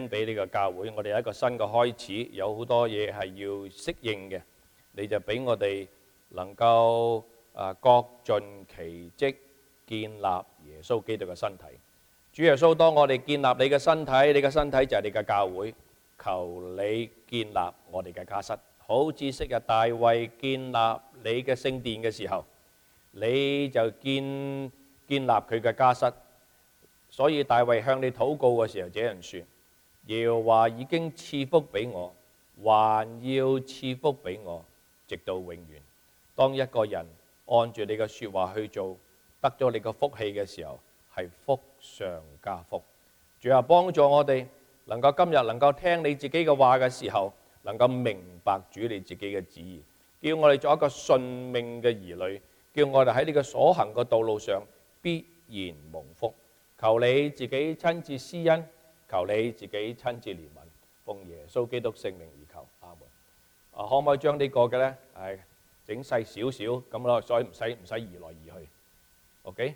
俾呢個教會，我哋有一個新嘅開始，有好多嘢係要適應嘅。你就俾我哋能夠各盡其職，建立耶穌基督嘅身體。主耶穌，當我哋建立你嘅身體，你嘅身體就係你嘅教會。求你建立我哋嘅家室，好似昔日大衛建立你嘅聖殿嘅時候，你就建立佢嘅家室。所以大衛向你禱告嘅時候，這樣說：耶和華已經賜福俾我，還要賜福俾我，直到永遠。當一個人按住你嘅說話去做，得咗你嘅福氣嘅時候，係福上加福。主啊，幫助我哋能夠今日能夠聽你自己嘅話嘅時候，能夠明白主你自己嘅旨意，叫我哋做一個順命嘅兒女，叫我哋喺你嘅所行嘅道路上必然蒙福。求你自己親自施恩，求你自己親自憐憫，奉耶穌基督聖名而求，阿門。可唔可以將呢個嘅咧整細少少咁咯，所以唔使移來移去 ，OK？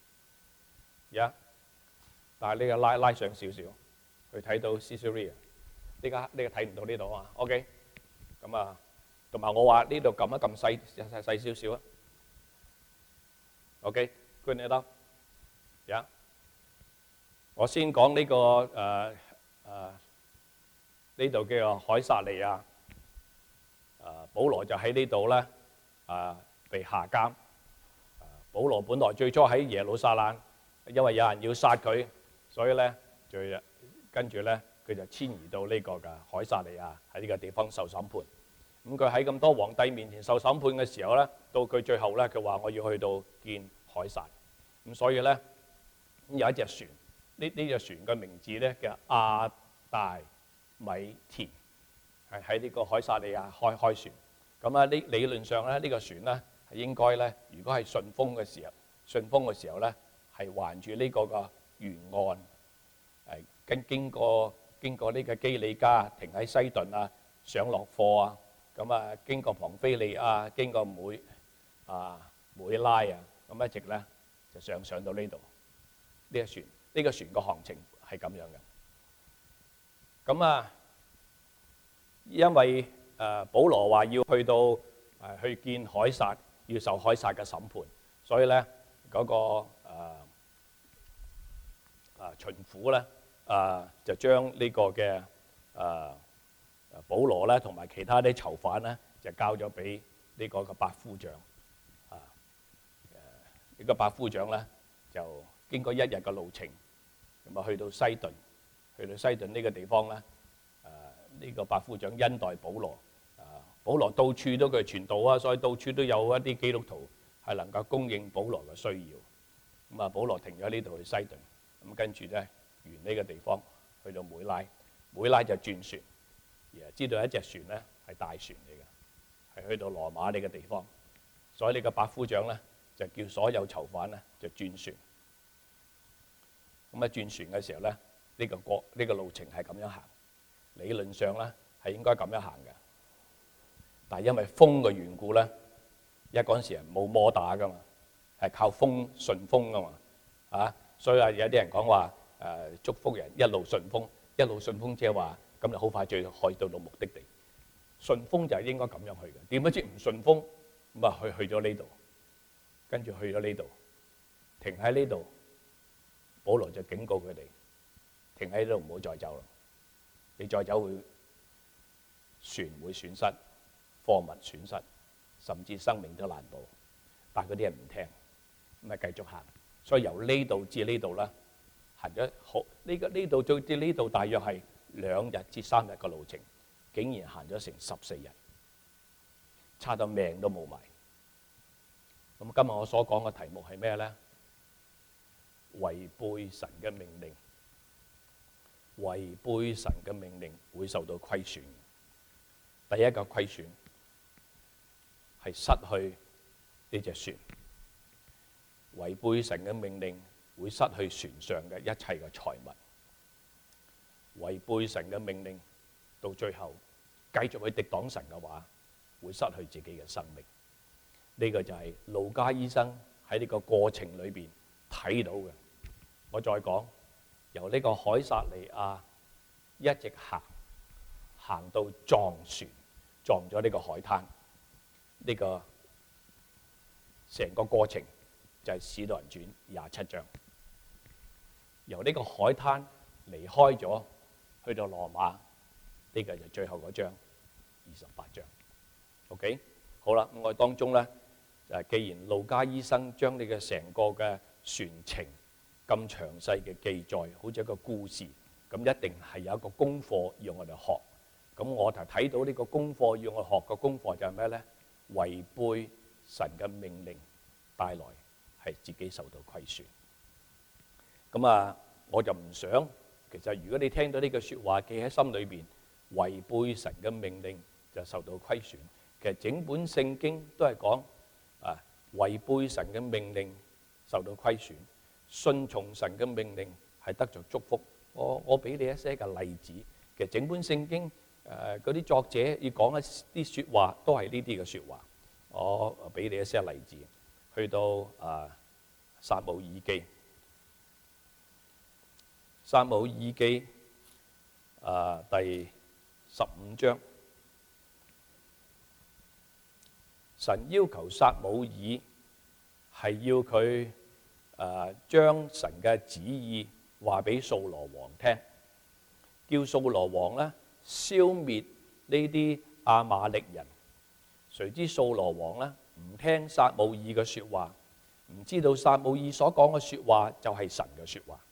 但係呢個拉上少少，去睇到 Caesarea， 呢個睇唔到呢度啊 ，OK？ 咁啊，同埋我話呢度撳一撳細少少啊 ，OK？Good enough，我先講呢個呢度叫做凱撒利亞，保羅就喺呢度咧被下監。保羅本來最初喺耶路撒冷，因為有人要殺佢，所以咧就跟住咧佢就遷移到呢個嘅凱撒利亞，喺呢個地方受審判。咁佢喺咁多皇帝面前受審判嘅時候咧，到佢最後咧，佢話我要去到見凱撒。咁所以咧有一隻船。呢隻船嘅名字咧叫亞大米田，係喺呢個凱撒利亞開船。咁啊，理論上咧，呢個船咧係應該咧，如果係順風嘅時候咧，係環住呢個嘅沿岸，經過呢個基里加，停喺西頓啊，上落貨啊，咁啊經過龐菲利亞，經過每拉啊，咁一直咧就上到呢度呢個船。呢個船嘅行程係咁樣嘅，咁啊，因為保羅話要去到去見凱撒，要受凱撒嘅審判，所以咧嗰個巡撫咧就將呢個嘅保羅咧同埋其他啲囚犯咧就交咗俾呢個嘅百夫長，呢個百夫長咧就經過一日嘅路程，咁啊去到西頓呢個地方咧，呢個百夫長恩待保羅，保羅到處都佢傳道啊，所以到處都有一啲基督徒係能夠供應保羅嘅需要。咁啊，保羅停咗呢度去西頓，咁跟住咧沿呢個地方去到梅拉就轉船，而知道一隻船咧係大船嚟嘅，係去到羅馬呢個地方，所以呢個百夫長咧就叫所有囚犯咧就轉船。咁啊轉船嘅時候咧，呢個路程係咁樣行，理論上咧係應該咁樣行嘅，但係因為風嘅緣故咧，因為嗰陣時冇摩打噶嘛，係靠風順風噶嘛，所以有啲人講話祝福人一路順風，一路順風即係話咁就好快就可以到目的地。順風就係應該咁樣去嘅，點不知唔順風咁啊去咗呢度，跟住去咗呢度，停喺呢度。保羅就警告佢哋，停喺呢度唔好再走啦！你再走船會損失，貨物損失，甚至生命都難保。但係嗰啲人唔聽，咁啊繼續行。所以由呢度至呢度啦，行咗好呢度至呢度大約係2日至3日嘅路程，竟然行咗成14日，差到命都冇埋。咁今日我所講嘅題目係咩咧？違背神嘅命令，違背神嘅命令會受到虧損。第一個虧損係失去呢隻船，違背神嘅命令會失去船上嘅一切嘅財物，違背神嘅命令到最後繼續去敵擋神嘅話，會失去自己嘅生命。呢個就係路加醫生喺呢個過程裏邊睇到嘅。我再講，由呢個凱撒利亞一直行到撞船，撞咗呢個海灘。呢個成個過程就係《使徒行傳》27章，由呢個海灘離開咗，去到羅馬，呢個就最後嗰章28章。OK， 好啦，咁我當中咧，既然路加醫生將呢個成個嘅船程咁詳細嘅記載，好似一個故事，咁一定係有一個功課要我哋學。咁我就睇到呢個功課要我學嘅功課就係咩咧？違背神嘅命令帶來係自己受到虧損。咁啊，我就唔想，其實如果你聽到呢句説話記喺心裏邊，違背神嘅命令就受到虧損。其實整本聖經都係講違背神嘅命令受到虧損，順從神嘅命令係得着祝福。我俾你一些嘅例子。其實整本聖經嗰啲作者要講一啲説話，都係呢啲嘅説話。我俾你一些例子，去到撒母耳記，撒母耳記第15章，神要求撒母耳係要佢將神嘅旨意話俾掃羅王聽，叫掃羅王咧消滅呢啲亞瑪力人。誰知掃羅王咧唔聽撒母耳嘅説話，唔知道撒母耳所講嘅説話就係神嘅説話。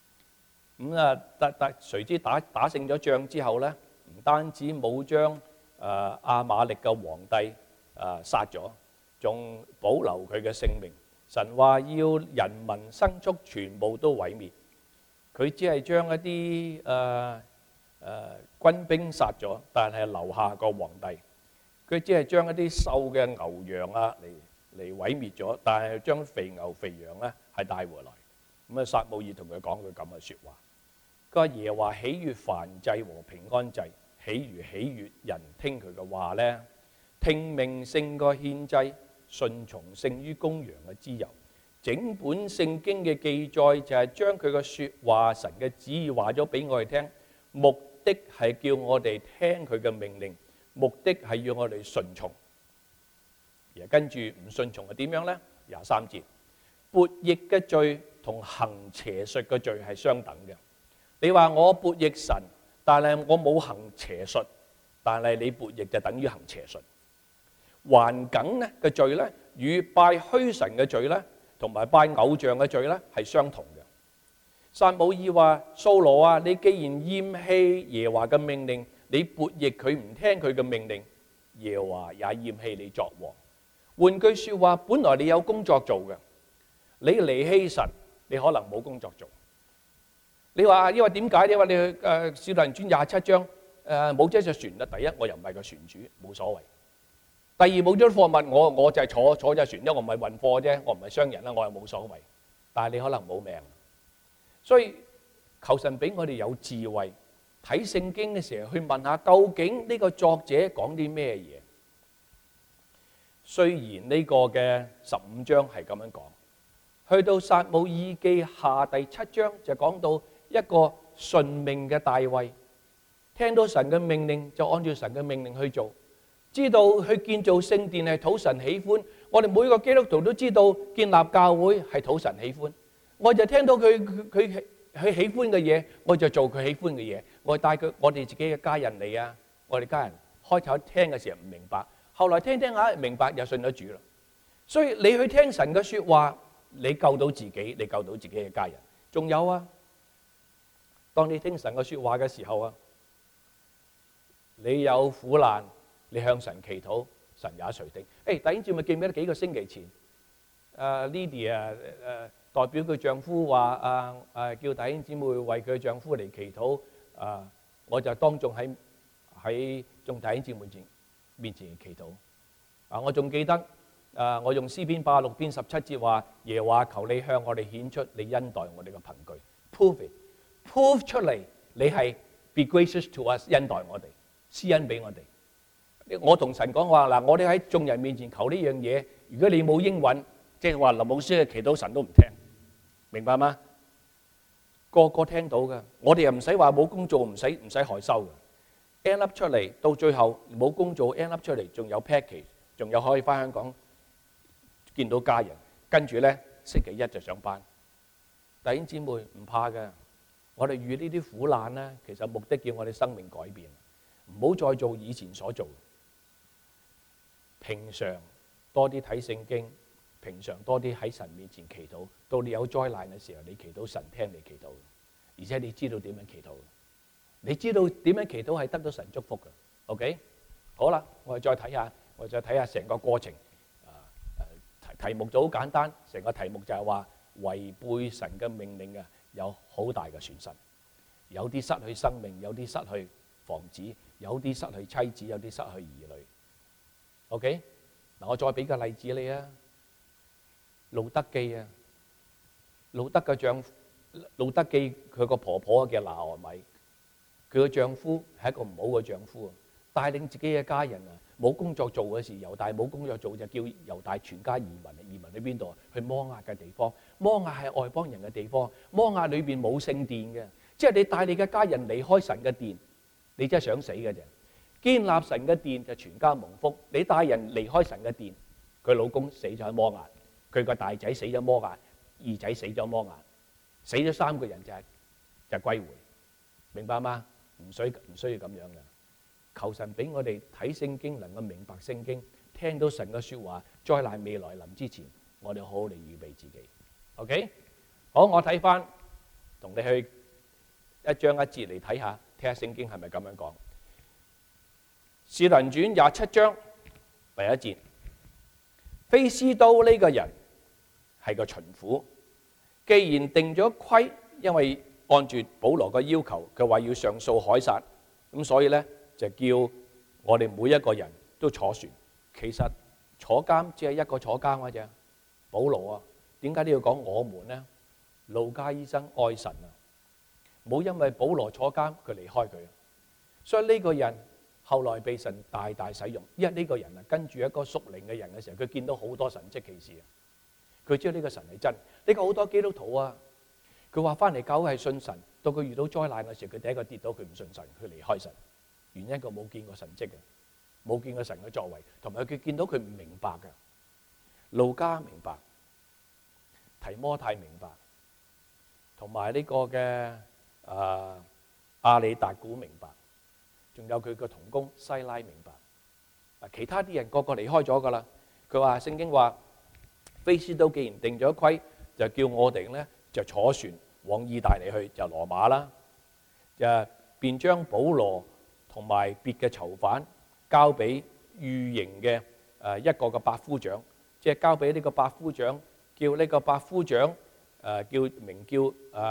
誰知打勝咗仗之後咧，唔單止冇將亞瑪力嘅皇帝殺咗，仲保留佢嘅性命。神話要人民牲畜全部都毀滅，佢只係將一啲軍兵殺咗，但係留下個皇帝。佢只係將一啲瘦嘅牛羊嚟毀滅咗，但係將肥牛肥羊咧係帶回來。咁啊，撒母耳同佢講句咁嘅説話。佢話耶和華喜悅燔祭和平安祭，豈如喜悅人聽佢嘅話咧？聽命勝過獻祭，順從勝於公羊嘅脂油。整本聖經嘅記載就係將佢嘅説話、神嘅旨意話咗俾我哋聽，目的係叫我哋聽佢嘅命令，目的係要我哋順從。而跟住唔順從係點樣呢？23節，悖逆嘅罪同行邪術嘅罪係相等嘅。你話我悖逆神，但係我冇行邪術，但係你悖逆就等於行邪術。頑梗咧嘅罪咧，與拜虛神嘅罪咧，同埋拜偶像嘅罪咧係相同嘅。撒母耳話：掃羅啊，你既然厭棄耶和華嘅命令，你悖逆佢唔聽佢嘅命令，耶和華也厭棄你作王。換句説話，本來你有工作做嘅，你離棄神，你可能冇工作做。你話因為點解？因為你去使徒行傳27章冇咗隻船啦。第一，我又唔係個船主，冇所謂。第二，冇咗貨物，我就係坐隻船，因為我唔係運貨啫，我唔係商人啦，我又冇所謂。但係你可能冇命，所以求神俾我哋有智慧，睇聖經嘅時候去問下，究竟呢個作者講啲咩嘢？雖然呢個嘅15章係咁樣講，去到撒母耳記下第7章就講到一個順命嘅大衛，聽到神嘅命令就按照神嘅命令去做，知道去建造聖殿係討神喜歡。我哋每個基督徒都知道建立教會係討神喜歡。我就聽到佢喜歡嘅嘢，我就做佢喜歡嘅嘢。我帶我哋自己嘅家人嚟啊！我哋家人開頭聽嘅時候唔明白，後來聽下明白，又信咗主啦。所以你去聽神嘅説話，你救到自己，你救到自己嘅家人。仲有啊，當你聽神嘅説話嘅時候啊，你有苦難，你向神祈禱，神也垂聽。弟兄姊妹記唔記得幾個星期前，Lydia 代表佢丈夫話叫弟兄姊妹為佢丈夫嚟祈禱，我就當眾喺眾弟兄姊妹面前祈禱。我仲記得我用詩篇86篇17節話：耶和華求你向我哋顯出你恩待我哋嘅憑據 ，prove 出嚟你係 be gracious to us， 恩待我哋，施恩俾我哋。我同神講話嗱，我哋喺眾人面前求呢樣嘢，如果你冇應允，即係話林牧師嘅祈禱神都唔聽，明白嗎？ 個個聽到嘅。我哋又唔使話冇工做，唔使害羞嘅。end up 出嚟，到最後冇工做，end up 出嚟仲有 package，仲有可以翻香港見到家人，跟住咧星期一就上班。弟兄姊妹唔怕嘅，我哋遇呢啲苦難咧，其實目的叫我哋生命改變，唔好再做以前所做。平常多啲睇聖經，平常多啲喺神面前祈禱。到你有災難嘅時候，你祈禱，神聽你祈禱，而且你知道點樣祈禱。你知道點樣祈禱係得到神祝福嘅。OK， 好啦，我哋再睇下成個過程。題目就好簡單，成個題目就係話違背神嘅命令嘅有好大嘅損失，有啲失去生命，有啲失去房子，有啲失去妻子，有啲失去兒女。OK， 嗱，我再俾個例子你啊，路德記啊，路德記佢個婆婆叫拿俄米，佢個丈夫係一個唔好嘅丈夫啊，帶領自己嘅家人啊冇工作做嘅時，猶大冇工作做就叫猶大全家移民去邊度？去摩押嘅地方。摩押係外邦人嘅地方，摩押裏邊冇聖殿嘅，即係你帶你嘅家人離開神嘅殿，你真係想死嘅啫。建立神嘅殿就全家蒙福，你帶人離開神嘅殿，佢老公死咗喺摩押，佢個大仔死咗摩押，二仔死咗摩押，死咗3個人就歸回，明白嗎？唔需要咁樣嘅。求神俾我哋睇聖經，能夠明白聖經，聽到神嘅說話，災難未來臨之前，我哋好好嚟預備自己。OK， 好，我睇翻，同你去一章一節嚟睇下，睇下聖經係咪咁樣講。使徒行傳27章第1節，非斯都呢個人係個巡撫，既然定咗規，因為按住保羅嘅要求，佢話要上訴凱撒，咁所以呢，就叫我哋每一個人都坐船。其實坐監只係一個坐監嘅啫。保羅啊，點解你要講我們呢？路加醫生愛神啊，冇因為保羅坐監佢離開佢。所以呢個人後來被神大大使用，因為呢個人啊跟住一個屬靈嘅人嘅時候，佢見到好多神蹟奇事啊，佢知道呢個神係真。呢個好多基督徒啊，佢話翻嚟教會係信神，到佢遇到災難嘅時候，佢第一個跌倒，佢唔信神，佢離開神。原因佢冇見過神蹟嘅，冇見過神嘅作為，同埋佢見到佢唔明白嘅。路加明白，提摩太明白，同埋呢個嘅亞里達古明白，仲有佢個同工西拉明白。其他啲人個個離開咗噶啦。佢話聖經話，非斯都既然定咗規，就叫我哋呢就坐船往意大利去，就羅馬啦。就便將保羅同埋別嘅囚犯交俾御營嘅一個嘅百夫長，即係交俾呢個百夫長，叫呢個百夫長名叫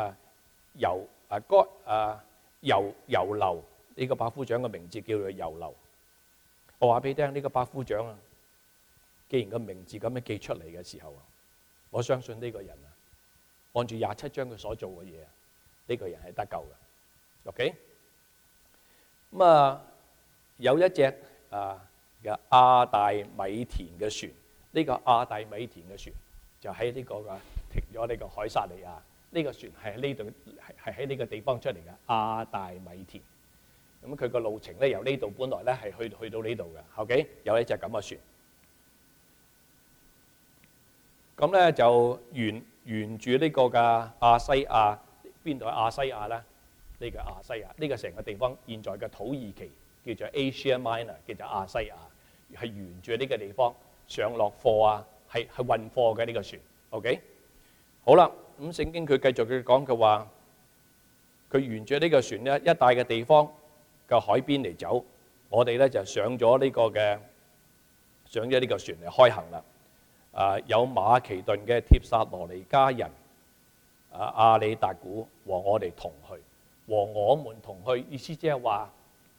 猶流，呢個百夫長嘅名字叫做猶流。我話俾你聽，呢個百夫長啊，既然個名字咁樣記出嚟嘅時候啊，我相信呢個人啊，按住27章佢所做嘅嘢啊，呢個人係得救嘅。OK。咁啊，有一隻嘅亞大米田嘅船，呢個亞大米田嘅船就喺呢個嘅停咗呢個凱撒利亞。呢個船係喺呢度，係喺呢個地方出嚟嘅亞大米田。咁佢個路程咧，由呢度本來咧係去到呢度嘅。OK， 有一隻咁嘅船。咁咧就沿住呢個嘅亞西亞，邊度係亞西亞咧？呢個亞西亞，呢個成個地方現在嘅土耳其叫做 Asia Minor， 叫做亞西亞，係沿住呢個地方上落貨啊，係運貨嘅呢個船。OK， 好啦，咁聖經佢繼續佢講，佢話佢沿住呢個船咧一帶嘅地方嘅海邊嚟走，我哋咧就上咗呢個船嚟開行啦。有馬其頓嘅帖撒羅尼迦人亞里達古和我哋同去。和我們同去，意思即係話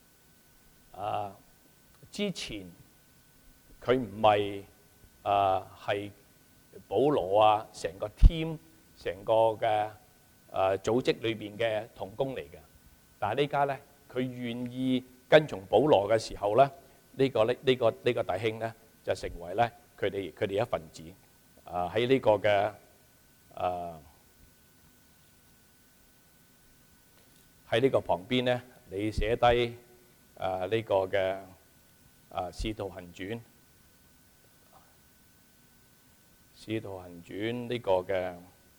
之前佢唔係係保羅啊，成個 team 成個嘅組織裏邊嘅同工嚟嘅。但係呢家咧，佢願意跟從保羅嘅時候咧，呢個弟兄咧就成為咧佢哋一份子。喺呢個嘅喺呢個旁邊咧，你寫低呢個嘅使徒行傳，使徒行傳呢個嘅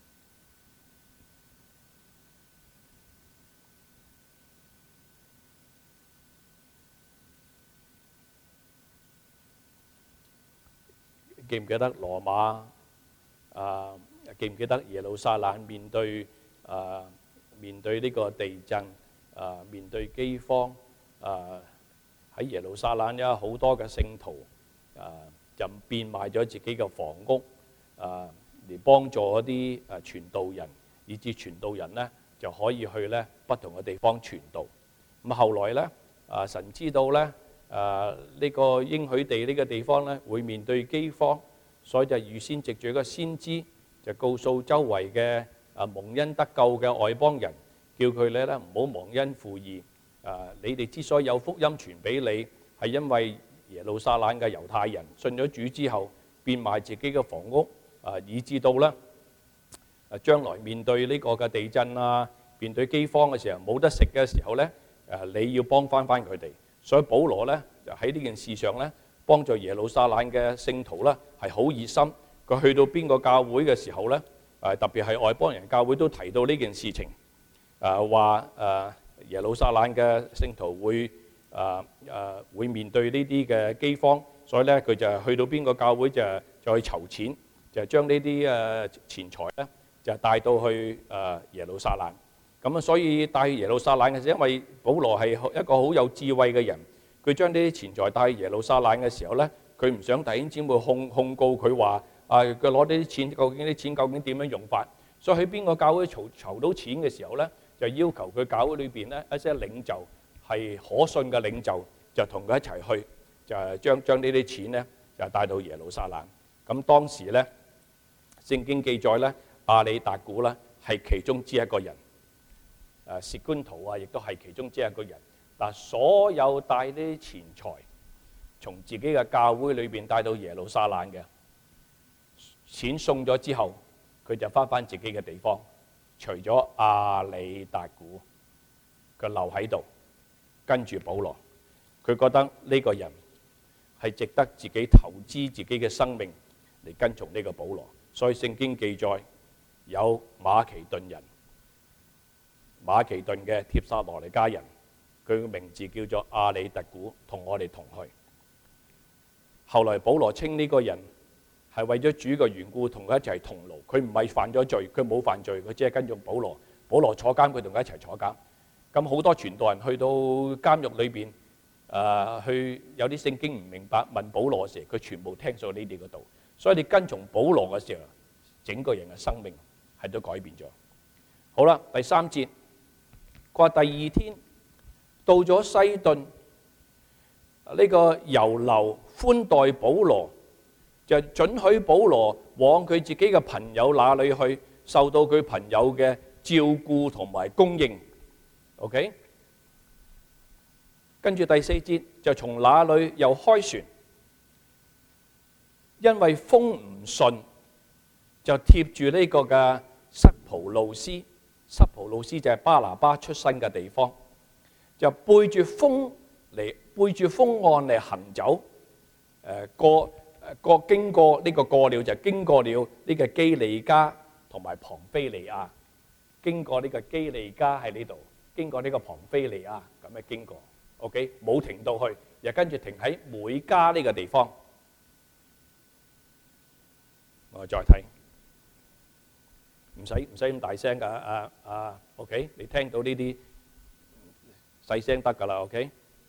記唔記得羅馬？記唔記得耶路撒冷面對呢個地震，面對饑荒，喺耶路撒冷有好多嘅聖徒就變賣咗自己嘅房屋嚟幫助一啲傳道人，以至傳道人呢就可以去呢不同嘅地方傳道。咁後來呢，神知道呢呢個應許地呢個地方呢會面對饑荒，所以就預先藉住一個先知，就告訴周圍嘅蒙恩得救嘅外邦人，叫佢哋咧唔好忘恩負義。你哋之所以有福音傳俾你，係因為耶路撒冷嘅猶太人信咗主之後，變賣自己嘅房屋，以至到咧將來面對呢個嘅地震啊，面對饑荒嘅時候冇得食嘅時候咧，你要幫翻佢哋。所以保羅咧就喺呢件事上咧，幫助耶路撒冷嘅聖徒咧係好熱心。佢去到邊個教會嘅時候咧，特別係外邦人教會都提到呢件事情，話耶路撒冷嘅聖徒會面對呢啲嘅饑荒，所以咧佢就去到邊個教會就去籌錢，就將呢啲錢財咧就帶到去耶路撒冷。咁啊，所以帶去耶路撒冷嘅時候，因為保羅係一個好有智慧嘅人，佢將呢啲錢財帶去耶路撒冷嘅時候咧，佢唔想弟兄姊妹控告佢話佢攞呢啲錢，究竟啲錢究竟點樣用法？所以喺邊個教會籌到錢嘅時候咧，就要求佢教會裏邊咧一些領袖係可信嘅領袖，就同佢一齊去，就將呢啲錢咧就帶到耶路撒冷。咁當時咧聖經記載咧，亞里達古咧係其中之一個人。薛官圖亦都係其中之一個人。嗱，所有帶呢啲錢財從自己嘅教會裏邊帶到耶路撒冷嘅錢送咗之後，佢就翻自己嘅地方，除咗亞里達古，佢留喺度跟住保羅。佢覺得呢個人係值得自己投資自己嘅生命嚟跟從呢個保羅，所以聖經記載有馬其頓人。馬其頓嘅帖撒羅尼迦人，佢嘅名字叫做亞里達古，同我哋同去。後來保羅稱呢個人係為咗主嘅緣故同佢一齊同勞，佢唔係犯咗罪，佢冇犯罪，佢只係跟住保羅。保羅坐監，佢同佢一齊坐監。咁好多傳道人去到監獄裏邊，去有啲聖經唔明白問保羅時，佢全部聽咗呢啲嗰度。所以你跟從保羅嘅時候，整個人嘅生命係都改變咗。好啦，第3節。佢話第2天到咗西頓，呢個猶流寬待保羅，就准許保羅往佢自己嘅朋友那裏去，受到佢朋友嘅照顧同埋供應。OK， 跟住第4節就從那裏又開船，因為風唔順，就貼住呢個嘅塞浦路斯。塞浦路斯就係巴拿巴出生嘅地方，就背住風岸嚟行走，經過呢個過了就經過了呢個基利加同埋龐菲利亞，經過呢個基利加喺呢度，經過呢個龐菲利亞咁嘅經過 ，OK 冇停到去，又跟住停喺每家呢個地方，我再睇。唔使咁大聲㗎，OK？ 你聽到呢啲細聲得㗎啦 ，OK？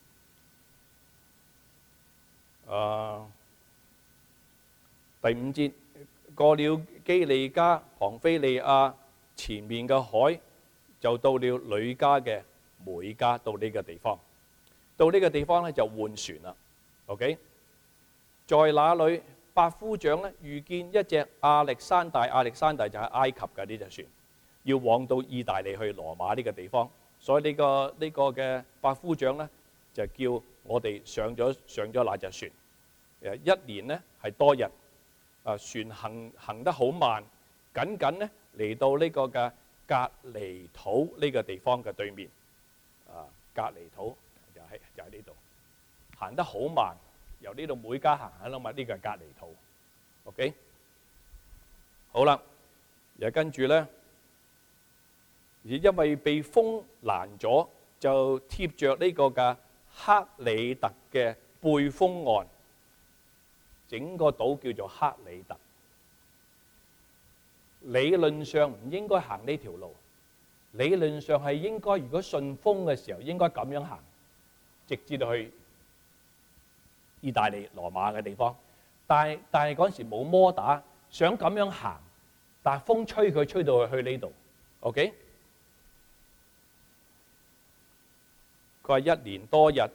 第5節過了基利加、龐菲利亞，前面嘅海就到了呂家嘅每家，到呢個地方。到呢個地方咧就換船啦 ，OK？ 在那裏。百夫長咧遇見一隻亞歷山大就係埃及嘅呢隻船，要往到意大利去羅馬呢個地方，所以呢個嘅百夫長咧就叫我哋上咗那隻船。1年咧係多日，船行得好慢，僅咧嚟到呢個嘅格尼土呢個地方嘅對面。 隔離土就喺呢度，行得好慢，由呢度每家行喺度嘛，呢個係隔離土。OK， 好啦，又跟住咧，而因為被風攔咗，就貼着呢個嘅克里特嘅背風岸，整個島叫做克里特。理論上唔應該行呢條路，理論上係應該，如果順風嘅時候應該咁樣行，直至到去意大利羅馬嘅地方。但係嗰陣時冇摩打，想咁樣行，但係風吹佢吹到去呢度。OK， 佢話1年多日，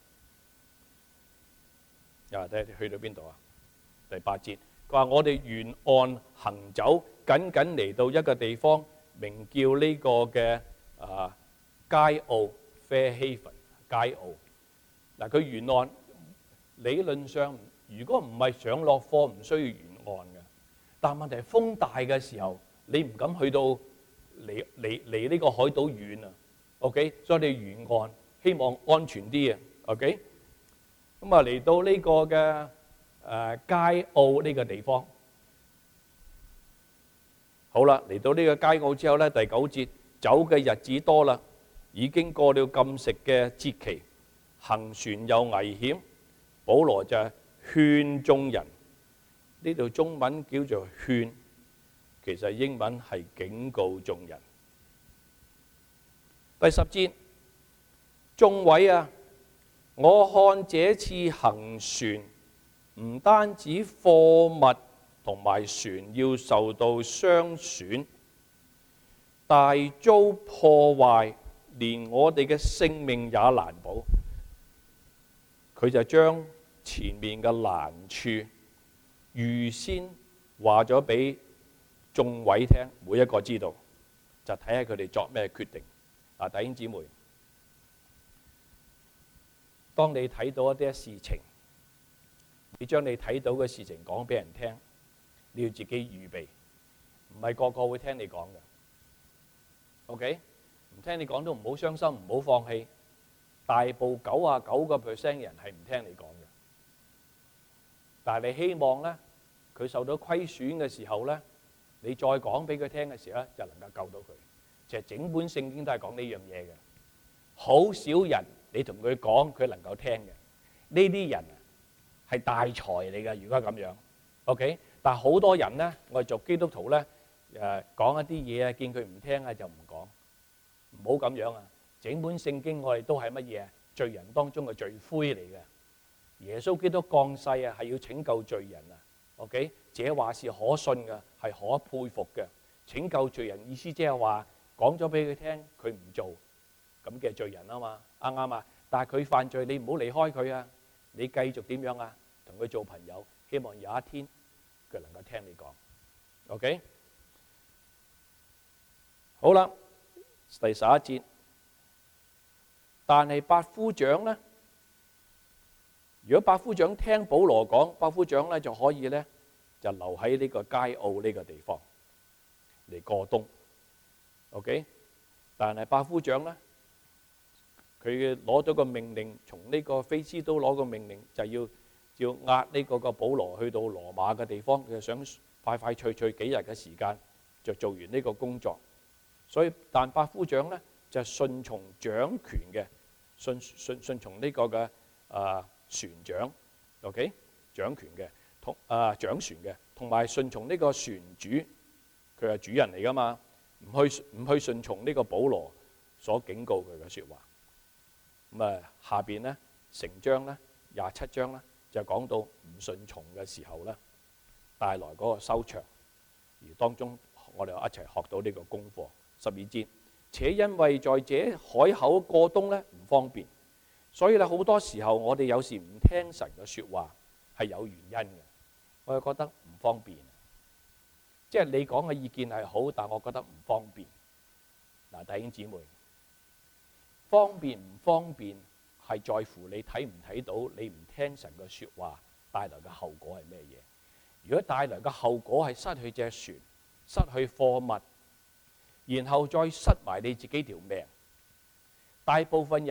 又睇去到邊度啊？第8節，佢話我哋沿岸行走，僅嚟到一個地方，名叫呢個嘅佳澳 Fairhaven 佳澳。嗱，佢沿岸理論上，如果唔係上落貨，唔需要沿岸嘅。但問題係風大嘅時候，你唔敢去到離呢個海島遠啊。OK， 所以你沿岸希望安全啲啊。OK， 咁啊嚟到呢個嘅佳澳呢個地方。好啦，嚟到呢個佳澳之後咧，第9節，走嘅日子多啦，已經過了禁食嘅節期，行船又危險。保羅就勸眾人，呢度中文叫做勸，其實英文係警告眾人。第10節，眾位啊，我看這次行船唔單止貨物同埋船要受到傷損，大遭破壞，連我哋嘅性命也難保。佢就將前面嘅難處預先話咗俾眾位聽，每一個知道，就睇下佢哋作咩決定。嗱，弟兄姊妹，當你睇到一啲事情，你將你睇到嘅事情講俾人聽，你要自己預備，唔係個個會聽你講嘅。OK， 唔聽你講都唔好傷心，唔好放棄。大部99% 嘅人係唔聽你講嘅，但係你希望咧，佢受到虧損嘅時候咧，你再講俾佢聽嘅時候咧，就能夠救到佢。其實整本聖經都係講呢樣嘢嘅，好少人你同佢講佢能夠聽嘅。呢啲人係大才嚟嘅，如果咁樣 OK。但係好多人咧，我哋做基督徒咧，講一啲嘢啊，見佢唔聽啊就唔講，唔好咁樣啊！整本聖經我哋都係乜嘢？罪人當中嘅罪魁嚟嘅。耶穌基督降世啊，係要拯救罪人啊。OK， 這話是可信嘅，係可佩服嘅。拯救罪人意思即係話講咗俾佢聽，佢唔做咁嘅罪人啊嘛，啱唔啱啊？但係佢犯罪，你唔好離開佢啊！你繼續點樣啊？同佢做朋友，希望有一天佢能夠聽你講。OK， 好啦，第11節。但係百夫長呢，如果百夫長聽保羅講，百夫長呢就可以呢就留喺呢個佳澳呢個地方嚟過冬。OK， 但係百夫長呢，佢攞咗個命令，從呢個菲斯都攞個命令，就要押呢個保羅去到羅馬嘅地方，佢就想快脆幾日嘅時間就做完呢個工作。所以但百夫長呢就順從掌權嘅，順從呢個嘅船長 ，OK， 掌權嘅同掌船嘅，同埋順從呢個船主，佢係主人嚟噶嘛，唔去順從呢個保羅所警告佢嘅説話。咁啊，下邊咧成章咧27章咧就講到唔順從嘅時候咧帶來嗰個收場，而當中我哋一齊學到呢個功課。12節。且因為在這海口過冬咧唔方便，所以咧好多時候我哋有時唔聽神嘅説話係有原因嘅。我係覺得唔方便，即係你講嘅意見係好，但我覺得唔方便。嗱，弟兄姊妹，方便唔方便係在乎你睇唔睇到你唔聽神嘅説話帶來嘅後果係咩嘢？如果帶來嘅後果係失去隻船、失去貨物，然後再失埋你自己條命。大部分人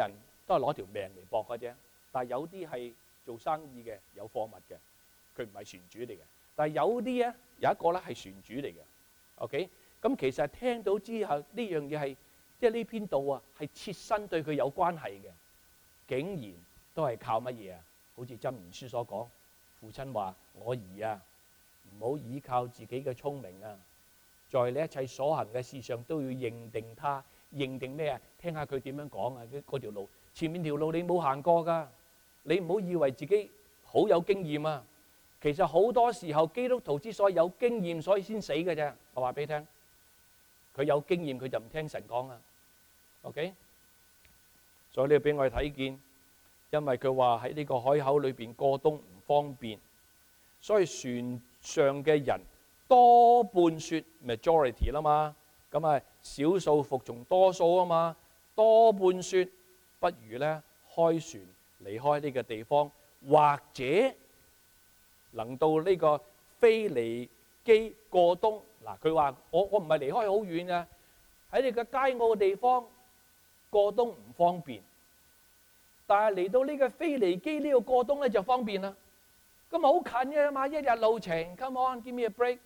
都係攞條命嚟搏嘅啫。但係有啲係做生意嘅，有貨物嘅，佢唔係船主嚟嘅。但係有啲咧，有一個咧係船主嚟嘅。OK，咁其實聽到之後呢樣嘢係即係呢篇道啊，係切身對佢有關係嘅，竟然都係靠乜嘢啊？好似箴言書所講，父親話：我兒啊，唔好依靠自己嘅聰明啊，在你一切所行嘅事上都要認定他。認定咩啊？聽下佢點樣講啊！嗰條路，前面條路你冇行過㗎，你唔好以為自己好有經驗啊！其實好多時候基督徒之所以有經驗，所以先死嘅啫。我話俾你聽，佢有經驗佢就唔聽神講啊。OK，所以你要俾我哋睇見，因為佢話喺呢個海口裏邊過冬唔方便，所以船上嘅人多半説 majority 啦嘛。咁啊，少數服從多數啊嘛，多半説不如咧開船離開呢個地方，或者能到呢個腓尼基過冬。嗱，佢話我唔係離開好遠啊，喺你個街澳嘅地方過冬唔方便，但係嚟到呢個腓尼基呢個過冬咧就方便啦。咁好近嘅嘛，一日路程 ，come on，give me a break。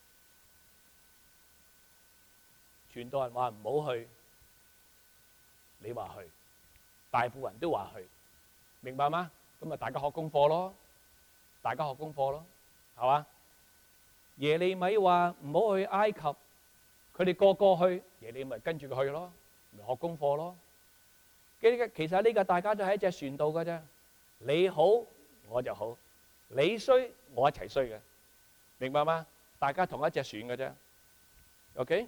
傳道人話唔好去，你話去，大部分人都話去，明白嗎？咁咪大家學功課咯，大家學功課咯，係嘛？耶利米話唔好去埃及，佢哋個個去，耶利米跟住佢去咯，咪學功課咯。其實呢個大家都喺一隻船度㗎啫，你好我就好，你衰我一齊衰嘅，明白嗎？大家同一隻船㗎啫 ，OK？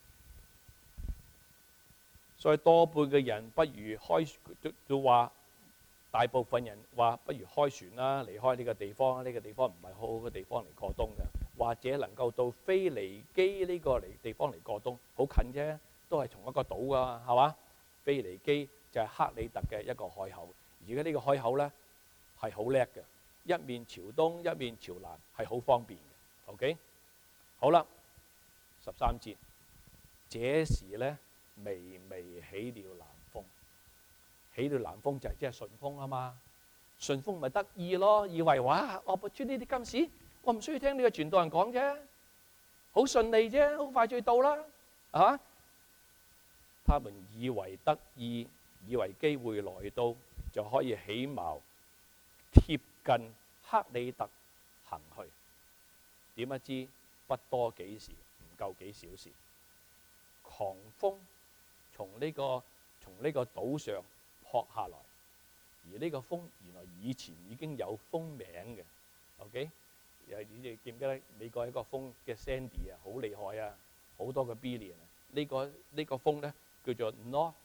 所以多半嘅人不如開都話，大部分人話不如開船啦，離開呢個地方。呢個地方唔係好好嘅地方嚟過冬嘅，或者能夠到腓尼基呢個地方嚟過冬，好近啫，都係同一個島噶，係嘛？腓尼基就係克里特嘅一個海口，而家呢個海口咧係好叻嘅，一面朝東，一面朝南，係好方便嘅。OK， 好啦，13節，這時咧。微微起了南風，起了南風就係即係順風啊嘛，順風咪得意咯，以為哇opportunity今時，我唔需要聽呢個傳道人講啫，好順利啫，好快就到啦，啊！他們以為得意，以為機會來到就可以起錨貼近克里特行去，點不知不多幾時，唔夠幾小時，狂風從呢個島上撲下來，而呢個風原來以前已經有風名嘅 ，OK？ 你哋記唔記得美國一個風嘅 Sandy 啊，好厲害啊，好多個 billion 啊！呢個風咧叫做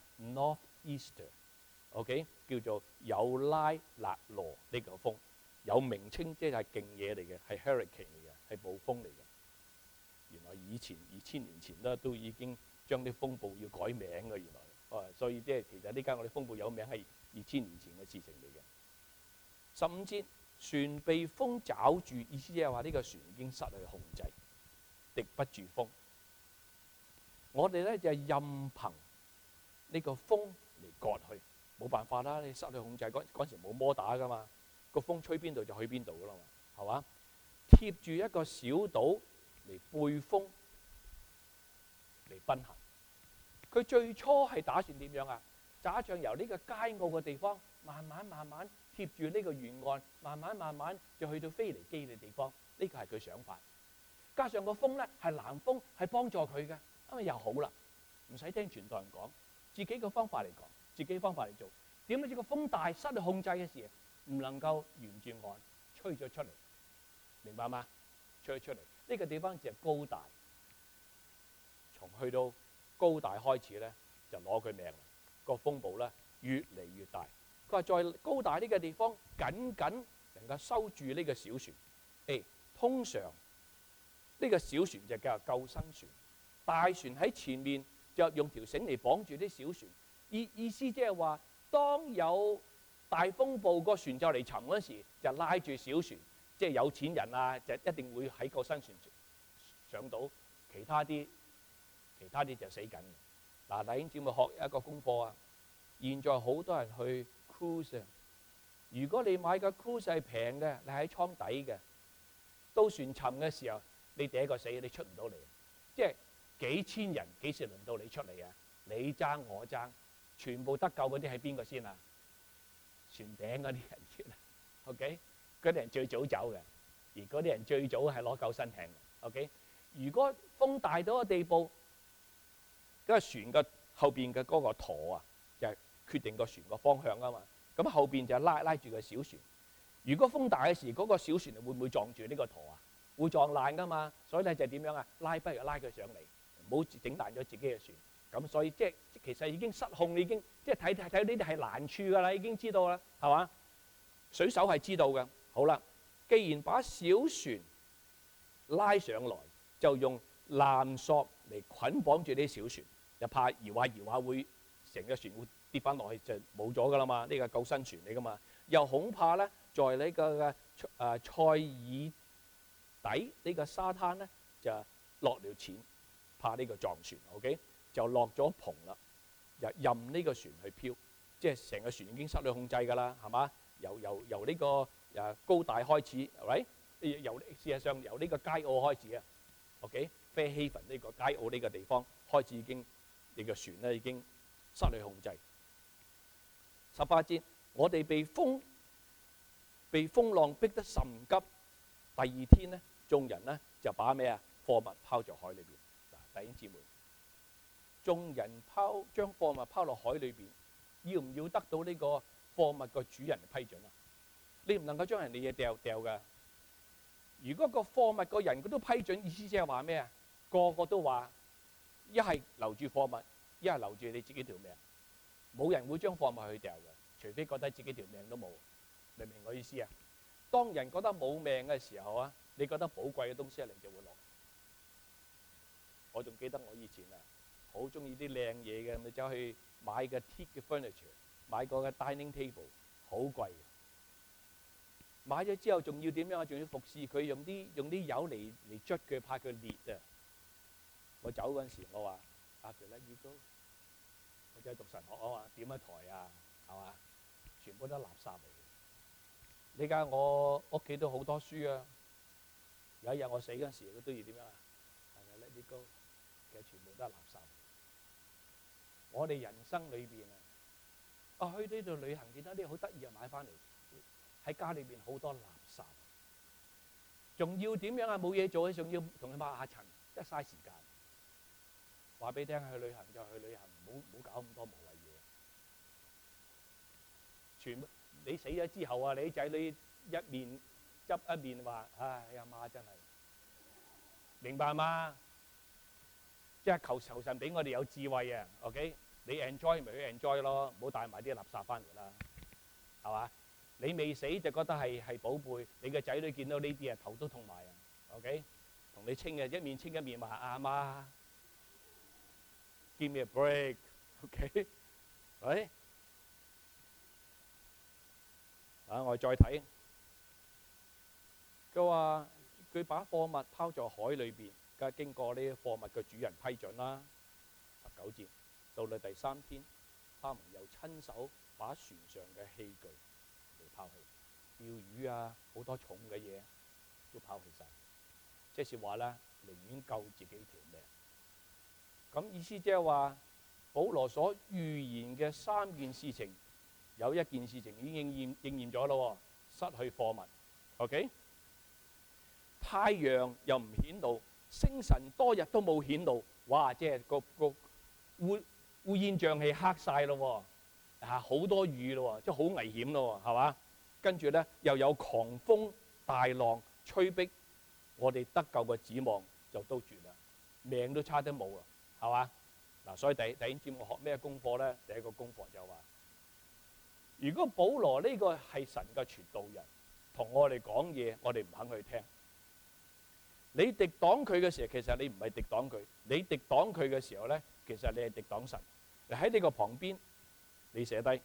Northeaster，OK？ 叫做有拉勒羅呢個風，有名稱即係勁嘢嚟嘅，係 hurricane 嚟嘅，係暴風嚟嘅。原來以前2000年前咧都已經將啲風暴要改名嘅，原來，所以即係其實呢間我哋風暴有名係2000年前嘅事情嚟嘅。15節，船被風抓住，意思即係話呢個船已經失去控制，敵不住風。我哋咧就係任憑呢個風嚟割去，冇辦法啦，你失去控制嗰陣時冇摩打噶嘛，個風吹邊度就去邊度噶啦嘛，係嘛？貼住一個小島嚟背風嚟奔行，佢最初係打算點樣啊？打算由呢個街澳嘅地方慢慢貼住呢個沿岸，慢慢就去到腓尼基嘅地方。呢個係佢想法。加上個風咧係南風，係幫助佢嘅，因為又好啦，唔使聽傳道人講，自己嘅方法嚟講，自己方法嚟做。點解知個風大失去控制嘅時，唔能夠沿住岸吹咗出嚟，明白嗎？吹咗出嚟。呢個地方就係高大，從去到高大開始咧，就攞佢命啦。個風暴咧越嚟越大。佢話在高大呢個地方，緊能夠收住呢個小船。通常呢個小船就叫做救生船，大船喺前面就用條繩嚟綁住啲小船。意思即係話，當有大風暴個船就嚟沉嗰時，就拉住小船。即係有錢人啊，就一定會喺救生船上到，其他啲就死緊。嗱，弟兄姊妹學一個功課啊， 現在好多人去 cruise 啊。如果你買個 cruise 係平嘅，你喺倉底嘅，到船沉嘅時候，你第一個死，你出唔到嚟。即係幾千人幾時輪到你出嚟啊？你爭我爭，全部得救嗰啲係邊個先啊？船頂嗰啲人先啊。OK， 嗰啲人最早走嘅，而嗰啲人最早係攞救生艇嘅。OK， 如果風大到個地步，嗰個船嘅後邊嘅嗰個舵啊，就係決定個船個方向啊嘛。咁後邊就拉住個小船。如果風大嘅時，嗰個小船會唔會撞住呢個舵啊？會撞爛噶嘛。所以咧就點樣啊？不如拉佢上嚟，唔好整爛咗自己嘅船。咁所以即係其實已經失控，已經即係睇呢啲係難處噶啦，已經知道啦，係嘛？水手係知道嘅。好啦，既然把小船拉上來，就用纜索嚟捆綁住啲小船，就怕搖下會成個船會跌翻落去就冇咗噶啦嘛。呢個救生船嚟噶嘛，又恐怕咧在呢個塞爾底呢個沙灘咧就落了淺，怕呢個撞船。OK， 就落咗篷啦，就任呢個船去漂，即係成個船已經失去控制噶啦，係嘛？由呢個高大開始，係咪？事實上由呢個佳澳開始啊。OK， Fairhaven 呢個佳澳呢個地方開始已經你個船咧已經失去控制。18節，我哋被風浪逼得甚急。第二天呢，眾人呢就把咩啊貨物拋在海裏邊。嗱，弟兄姊妹，眾人將貨物拋落海裏邊，要唔要得到呢個貨物個主人批准啊？你唔能夠將人哋嘢掉㗎。如果個貨物個人佢都批准，意思即係話咩啊？個個都話一係留住貨物，一係留住你自己條命。冇人會將貨物去掉嘅，除非覺得自己條命都冇。明唔明我意思啊？當人覺得冇命嘅時候啊，你覺得寶貴嘅東西你就會落。我仲記得我以前啊，好中意啲靚嘢嘅，咪走去買個 teak 嘅 furniture， 買個嘅 dining table， 好貴。買咗之後仲要點樣啊？仲要服侍佢，用啲油嚟捽佢，怕佢裂啊！我走嗰陣時，我話After let you go， 我走去讀神學啊嘛，點一台啊，係嘛？全部都垃圾嚟嘅。你睇我屋企都好多書啊！有一日我死嗰陣時，佢都要點樣啊？After let you go， 其實全部都係垃圾。我哋人生裏邊啊，去呢度旅行見到啲好得意啊，買翻嚟。喺家裏邊好多垃圾，仲要點樣啊？冇嘢做，仲要同佢抹下塵，一嘥時間。話俾你聽，去旅行就去旅行，唔好搞咁多無謂嘢。全部你死咗之後啊，你啲仔女一面執一面話：唉，阿媽真係明白嗎？即係求神俾我哋有智慧啊。OK， 你 enjoy 咪去 enjoy 咯，唔好帶埋啲垃圾翻嚟啦，係嘛？你未死就覺得係寶貝，你嘅仔女見到呢啲啊頭都痛埋啊。OK， 同你清嘅一面清一面話：阿媽 ，give me a break。OK， 喂，我再睇，佢話佢把貨物拋在海裏邊，梗係經過呢啲貨物嘅主人批准啦。19節，到了第3天，他們又親手把船上嘅器具拋棄，釣魚啊，好多重嘅嘢都拋棄晒，即是話咧，寧願救自己條命。咁意思即係話，保羅所預言嘅3件事情，有一件事情已經應驗咗咯，失去貨物。OK， 太陽又唔顯露，星辰多日都冇顯露，哇！即係個烏煙瘴氣黑晒咯，好多雨咯，即係好危險咯，係嘛？跟住咧又有狂風大浪吹逼，我哋得救嘅指望就都絕啦，命都差啲冇啊，係嘛？嗱，所以第一節我學咩功課咧？第一個功課就話，如果保羅呢個係神嘅傳道人，同我哋講嘢，我哋唔肯去聽。你敵擋佢嘅時候，其實你唔係敵擋佢；你敵擋佢嘅時候咧，其實你係敵擋神。你喺呢個旁邊，你寫低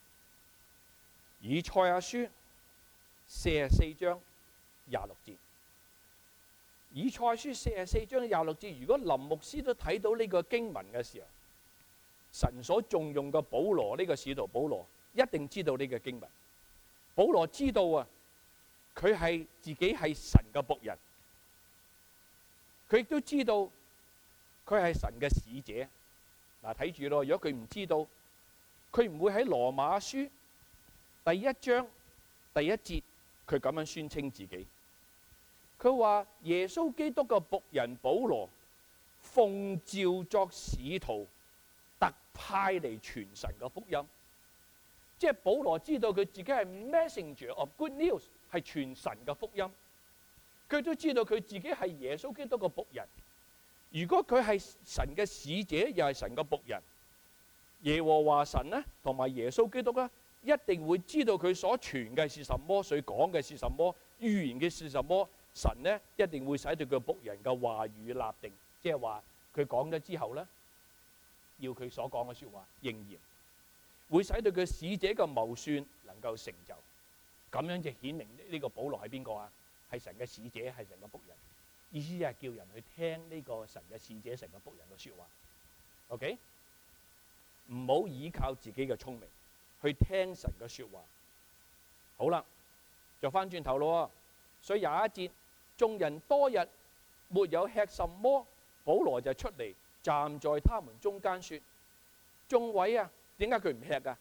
以賽亞書44章26節。以賽亞書44章26節，如果林牧師都睇到呢個經文嘅時候， 神所重用嘅保羅，呢個使徒保羅一定知道呢個經文。保羅知道啊，佢係自己係神嘅僕人，佢亦都知道佢係神嘅使者。嗱，睇住咯，如果佢唔知道，佢唔會喺羅馬書第一章第一節佢咁樣宣稱自己。佢話耶穌基督嘅僕人保羅奉召作使徒，特派嚟傳神嘅福音。即係保羅知道佢自己係 messenger of good news， 係傳神嘅福音。佢都知道佢自己係耶穌基督嘅僕人。如果佢係神嘅使者，又係神嘅僕人，耶和華神呢同埋耶穌基督呢，一定會知道佢所傳嘅是什麼，所講嘅是什麼，預言嘅是什麼。神呢一定會使到佢僕人嘅話語立定，即係話佢講咗之後呢，要佢所講嘅說話應驗，會使到佢使者嘅謀算能夠成就。咁樣就顯明呢個保羅係邊個啊？係神嘅使者，係神嘅僕人。意思係叫人去聽呢個神嘅使者、神嘅僕人嘅說話。OK， 唔好依靠自己嘅聰明去聽神嘅說話。好啦，就翻轉頭咯。所以21節，眾人多日沒有吃什麼，保羅就出嚟站在他們中間說：眾位啊，點解佢唔吃噶？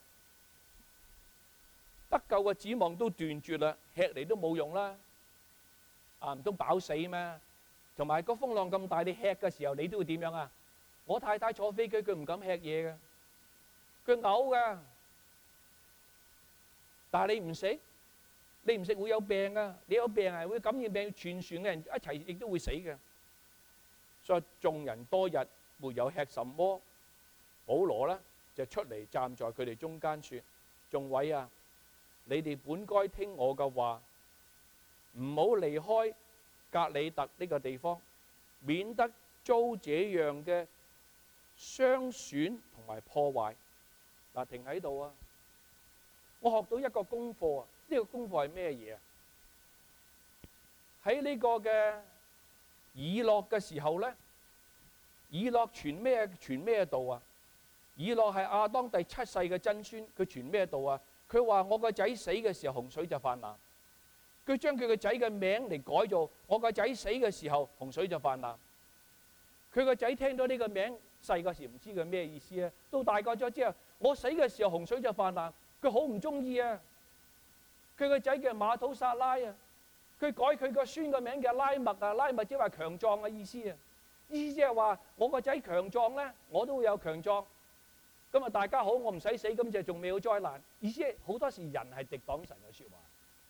得救嘅指望都斷絕啦，吃嚟都冇用啦。啊，唔通飽死咩？同埋個風浪咁大，你吃嘅時候你都會點樣啊？我太太坐飛機，佢唔敢吃嘢嘅，佢嘔噶。但係你唔食，你唔食會有病噶。你有病係會感染病，全船嘅人一齊亦都會死嘅。所以眾人多日沒有吃什麼，保羅呢就出嚟站在佢哋中間說：眾位啊，你哋本該聽我嘅話，唔好離開格里特呢個地方，免得遭這樣嘅傷損同埋破壞。嗱，停喺度啊！我學到一個功課啊！呢個功課係咩嘢啊？喺呢個嘅以諾嘅時候咧，以諾傳咩道啊？以諾係亞當第7世嘅曾孫，佢傳咩道啊？佢話我個仔死嘅時候，洪水就泛濫。佢將佢個仔嘅名嚟改做我個仔死嘅時候，洪水就泛濫。佢個仔聽到呢個名，細個時唔知佢咩意思啊。到大個咗之後，我死嘅時候洪水就泛濫，佢好唔中意啊。佢個仔叫馬土撒拉啊，佢改佢個孫個名叫拉麥啊，拉麥即係話強壯嘅意思啊。意思即係話我個仔強壯咧，我都會有強壯。咁啊，大家好，我唔使死，咁就仲未有災難。意思係好多時人係敵擋神嘅說話。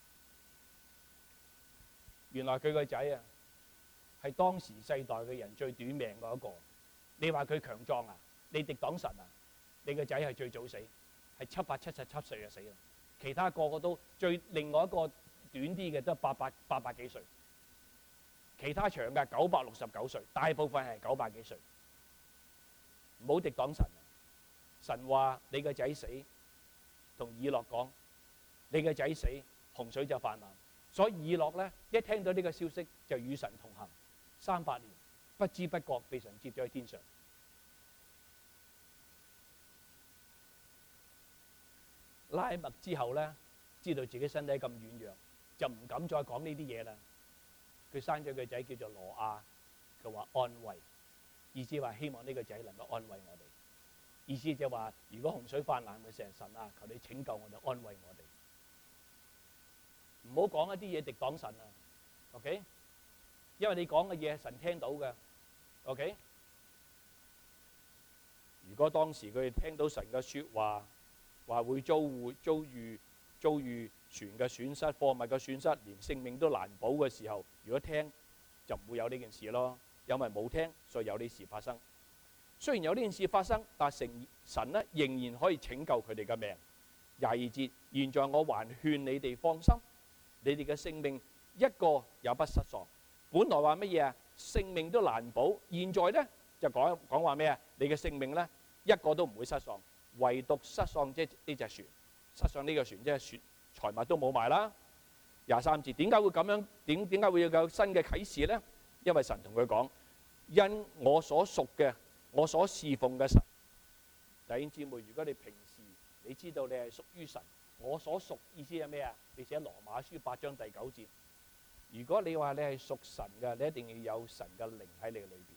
原來佢個仔啊，係當時世代嘅人最短命嗰一個。你話佢強壯啊？你敵擋神啊？你個仔係最早死，係777歲就死啦。其他個個都另外一個短啲嘅都800幾歲，其他長嘅969歲，大部分係900幾歲。唔好敵擋神。神話你個仔死，同以諾講你個仔死，洪水就泛濫。所以以諾咧一聽到呢個消息就與神同行300年，不知不覺被神接咗去天上。拉麥之後咧，知道自己身體咁軟弱，就唔敢再講呢啲嘢啦。佢生咗個仔叫做羅亞，佢話安慰，意思話希望呢個仔能夠安慰我哋。意思就係話，如果洪水泛濫嘅時候，神啊，求你拯救我哋，安慰我哋。唔好講一啲嘢敵擋神啊 ，OK？ 因為你講嘅嘢係神聽到嘅 ，OK？ 如果當時佢哋聽到神嘅說話，話會遭遇船嘅損失、貨物嘅損失，連性命都難保嘅時候，如果聽就唔會有呢件事咯。因為冇聽，所以有呢事發生。雖然有呢件事發生，但神呢仍然可以拯救佢哋嘅命。22節，現在我還勸你哋放心，你哋嘅性命一個也不失喪。本來話乜嘢啊？性命都難保，現在呢就講話咩啊？你嘅性命呢一個都唔會失喪，唯獨失喪即係呢隻船，失喪呢個船即係船財物都冇埋啦。23節，點解會咁樣？點解會有新嘅啟示呢？因為神同佢講，因我所屬嘅，我所侍奉嘅神， 弟兄姊妹，如果你平時你知道你係屬於神，我所屬意思係咩啊？你寫羅馬書8章第9節。如果你話你係屬神嘅，你一定要有神嘅靈喺你裏邊。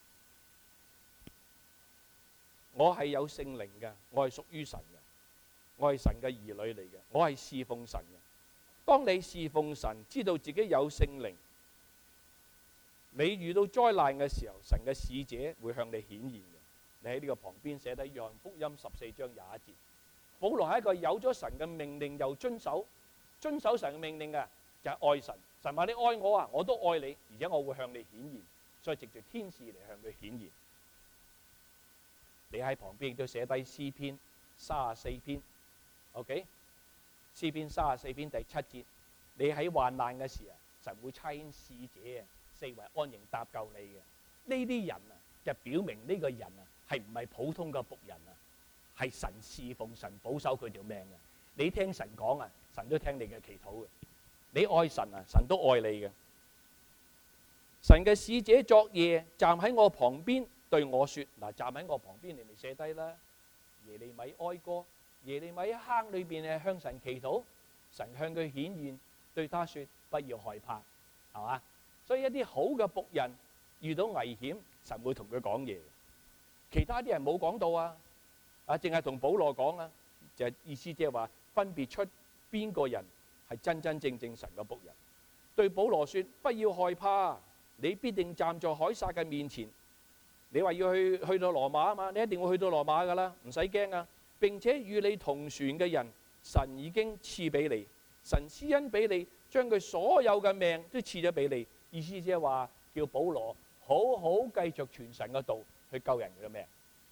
我係有聖靈嘅，我係屬於神嘅，我係神嘅兒女嚟嘅，我係侍奉神嘅。當你侍奉神，知道自己有聖靈，你遇到災難嘅時候，神嘅使者會向你顯現嘅。你喺呢個旁邊寫低約翰福音14章21節。保羅係一個有咗神嘅命令又遵守神嘅命令嘅，就係愛神。神話你愛我啊，我都愛你，而且我會向你顯現，所以藉住天使嚟向佢顯現。你喺旁邊亦都寫低詩篇34篇 ，OK？ 詩篇34篇第7節，你喺患難嘅時候，神會差遣使者啊，四圍安營搭救你嘅。呢啲人啊，就表明呢個人啊係唔係普通嘅僕人啊，係神侍奉神保守佢條命嘅。你聽神講啊，神都聽你嘅祈禱嘅。你愛神啊，神都愛你嘅。神嘅使者昨夜站喺我旁邊對我說，嗱，站喺我旁邊你咪寫低啦。耶利米哀歌，耶利米喺坑裏邊係向神祈禱，神向佢顯現，對他說不要害怕，係嘛？所以一啲好嘅僕人遇到危險，神會同佢講嘢。其他啲人冇講到啊，淨係同保羅講啦，就係意思即係話分別出邊個人係真真正正神嘅僕人。對保羅說不要害怕，你必定站在凱撒嘅面前。你話要去到羅馬啊嘛，你一定會去到羅馬噶啦，唔使驚啊。並且與你同船嘅人，神已經賜俾你，神施恩俾你，將佢所有嘅命都賜咗俾你。意思即係話叫保羅好好繼續傳神嘅道，去救人嘅命。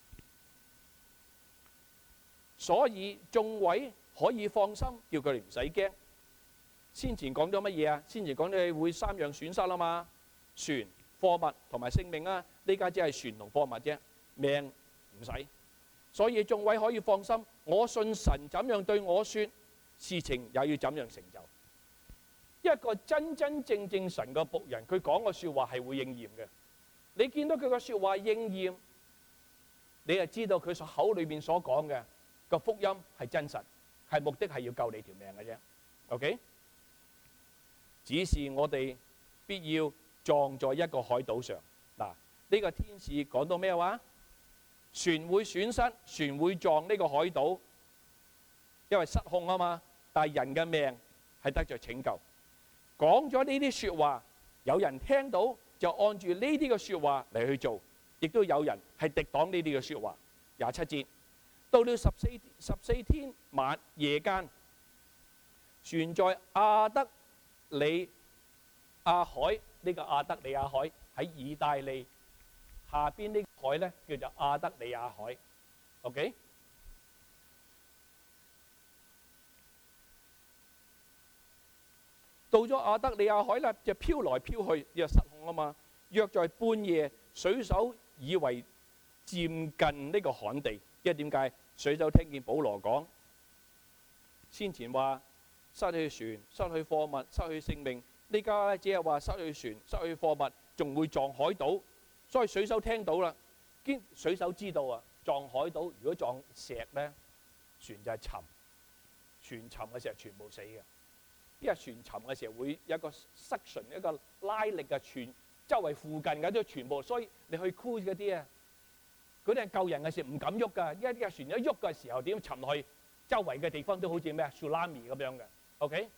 所以眾位可以放心，叫佢哋唔使驚。先前講咗乜嘢啊？先前講你會3樣損失啊嘛，船、貨物同埋性命啊。呢家只係船同貨物啫，命唔使。所以眾位可以放心，我信神怎樣對我說，事情也要怎樣成就。一個真真正正神嘅僕人，佢講嘅說話係會應驗嘅。你見到佢嘅說話應驗，你就知道佢所口裏面所講嘅個福音係真實，係目的係要救你條命嘅啫。OK？ 只是我哋必要撞在一個海島上。嗱，呢個天使講到咩話？船會損失，船會撞呢個海島，因為失控啊嘛。但係人嘅命係得着拯救。講咗呢啲說話，有人聽到就按住呢啲嘅說話嚟去做，亦都有人係抵擋呢啲嘅說話。27節，到了14天晚夜間，船在亞德里亞海，呢個亞德里亞海喺意大利下邊呢個海咧，叫做亞德里亞海。OK？ 到咗亞德里亞海咧，就飄來飄去，又失控啊嘛。約在半夜，水手以為漸近呢個旱地，因為點解？水手聽見保羅講，先前話失去船、失去貨物、失去性命，呢家只係話失去船、失去貨物，仲會撞海島。所以水手聽到啦，水手知道啊，撞海島如果撞石咧，船就係沉，船沉嘅時候全部死嘅。因為船沉嘅時候會有一個suction，一個拉力嘅船周圍附近嘅都全部，所以你去 cruise 嗰啲啊，嗰啲係救人嘅時候唔敢喐㗎，因為呢個船一喐嘅時候點沉落去，周圍嘅地方都好似咩啊 tsunami 咁樣嘅 ，OK？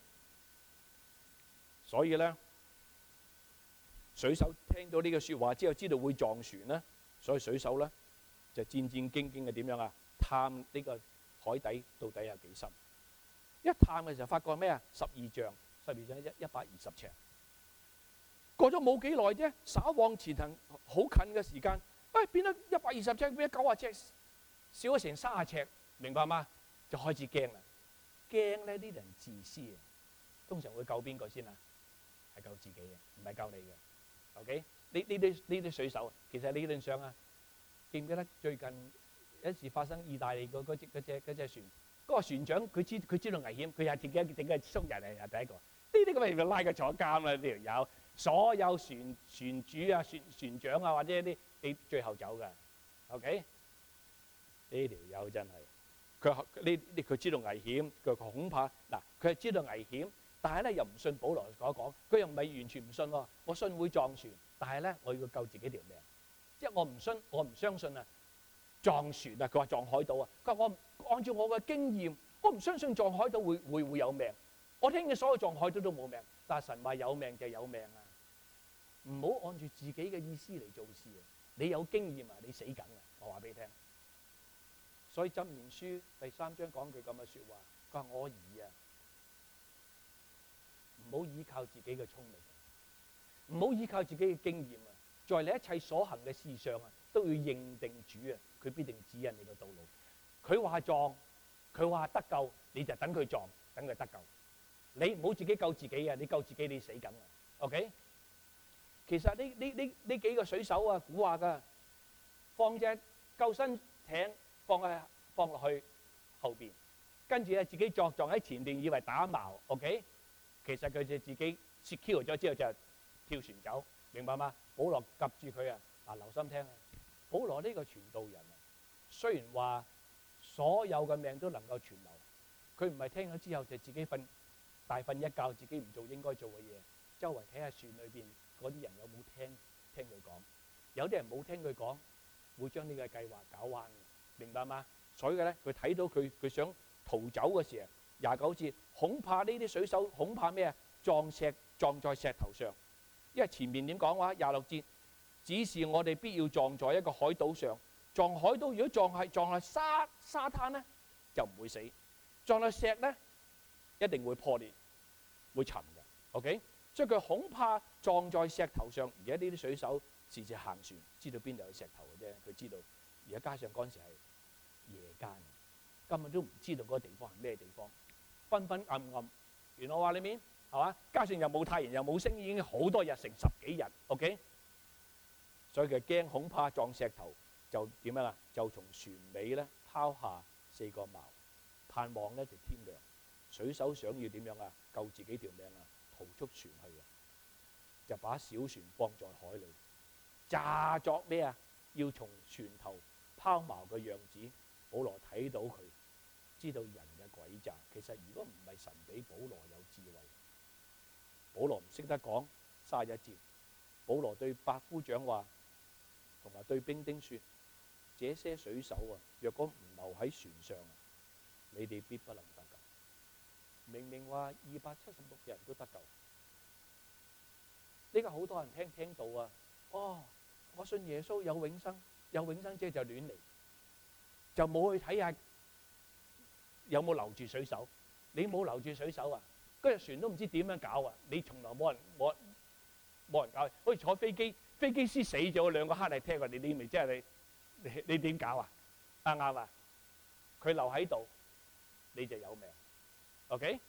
所以咧，水手聽到呢個説話之後，知道會撞船咧，所以水手咧就戰戰兢兢嘅點樣啊？探呢個海底到底有幾深？一探嘅時候發覺咩啊？12丈120尺。過咗冇幾耐啫，稍往前行好近嘅時間，變咗120尺，變咗90尺，少咗成30尺，明白嗎？就開始驚啦。驚咧，呢啲人自私啊，通常會救邊個先啊？係救自己嘅，唔係救你嘅。OK？ 呢啲水手，其實理論上啊，記唔記得最近一次發生意大利嗰隻船？嗰個船長佢知道危險，佢又自己整個縮人嚟，係第一個。呢啲咁咪拉佢坐監啦！呢條友，所有船主啊、船長啊或者啲你最後走㗎。OK？ 呢條友真係，佢知道危險，佢恐怕嗱，佢係知道危險，但係咧又唔信保羅所講，佢又唔係完全唔信喎。我信會撞船，但係咧我要救自己條命，即係我唔相信啊撞船啊！佢話撞海島啊，佢話我按照我嘅經驗，我唔相信撞海島會有命。我聽見所有撞海島都冇命，但係神話有命就有命啊！唔好按住自己嘅意思嚟做事啊！你有經驗啊，你死緊啊！我話俾你聽。所以箴言書第3章講句咁嘅說話，佢話我兒啊，唔好依靠自己嘅聰明，唔好依靠自己嘅經驗啊，在你一切所行嘅事上啊，都要認定主啊，佢必定指引你嘅道路。佢話撞，佢話得救，你就等佢撞，等佢得救。你唔好自己救自己啊！你救自己你死緊啊 ！OK， 其實呢幾個水手啊，估下噶，放隻救生艇放落去後邊，跟住咧自己撞喺前邊，以為打矛 OK， 其實佢就自己 secure 咗之後就跳船走，明白嗎？保羅夾住佢啊！嗱，留心聽啊！保羅呢個傳道人啊，雖然話所有嘅命都能夠存留，佢唔係聽咗之後就自己大瞓一覺，自己唔做應該做嘅嘢，周圍睇下船裏邊嗰啲人有冇聽佢講，有啲人冇聽佢講，會將呢個計劃搞彎，明白嗎？所以咧，佢睇到佢想逃走嘅時候，29節，恐怕呢啲水手恐怕咩啊？撞在石頭上，因為前面點講話26節，只是我哋必要撞在一個海島上，撞海島如果撞喺沙灘咧，就唔會死；撞喺石咧，一定會破裂，會沉嘅。OK， 所以佢恐怕撞在石頭上。而家呢啲水手時時行船，知道邊度有石頭嘅啫。佢知道，而家加上嗰陣時係夜間，根本都唔知道嗰個地方係咩地方，昏昏暗暗。原來我話你面係嘛？加上又冇太陽又冇星，已經好多日，成10幾日。OK， 所以佢驚恐怕撞石頭，就點樣啊？就從船尾咧拋下4個矛，盼望咧就天亮。水手想要點樣啊？救自己條命啊，逃出船去啊！就把小船放在海裏，詐作咩啊？要從船頭拋錨嘅樣子。保羅睇到佢，知道人嘅詭詐。其實如果唔係神俾保羅有智慧，保羅唔識得講31節。保羅對百夫長話，同埋對兵丁說：這些水手啊，若果唔留喺船上，你哋必不能得救。明明話276人都得救，呢個好多人聽到啊！哦，我信耶穌有永生，有永生即係就亂嚟，就冇去睇下有冇留住水手。你冇留住水手啊，嗰隻船都唔知點樣搞啊！你從來冇人搞，好似坐飛機，飛機師死咗，2個黑泥踢過你，你咪即係你點搞啊？啱啊！佢留喺度，你就有命。OK，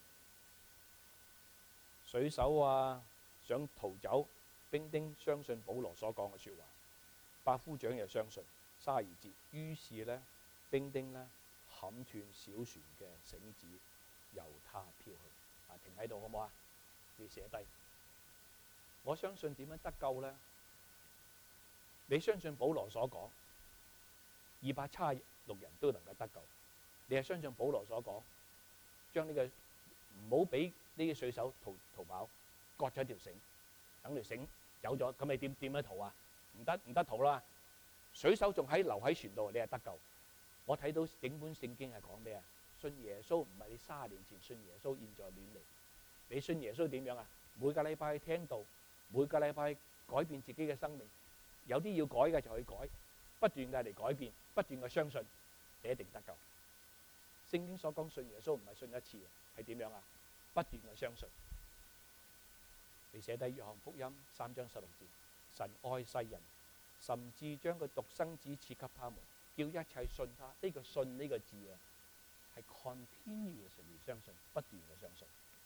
水手啊想逃走，兵丁相信保羅所講嘅說話，百夫長又相信。32節，於是咧，兵丁咧砍斷小船嘅繩子，由他飄去。停喺度好唔好啊？你寫低。我相信點樣得救咧？你相信保羅所講，276人都能夠得救。你係相信保羅所講，將呢個唔好俾呢啲水手逃跑，割咗條繩，等條繩走咗，咁你點樣逃啊？唔得逃啦！水手仲留喺船度，你係得救。我睇到整本聖經係講咩啊？信耶穌唔係你30年前信耶穌，現在亂嚟。你信耶穌點樣啊？每個禮拜去聽道，每個禮拜改變自己嘅生命。有啲要改嘅就去改，不斷嘅嚟改變，不斷嘅相信，你一定得救。聖經所講信耶穌唔係信一次，係點樣啊？不斷嘅相信。你寫低約翰福音3章16節，神愛世人，甚至將佢獨生子賜給他們，叫一切信他。呢個信呢個字啊，係 continuously 相信，不斷嘅相信。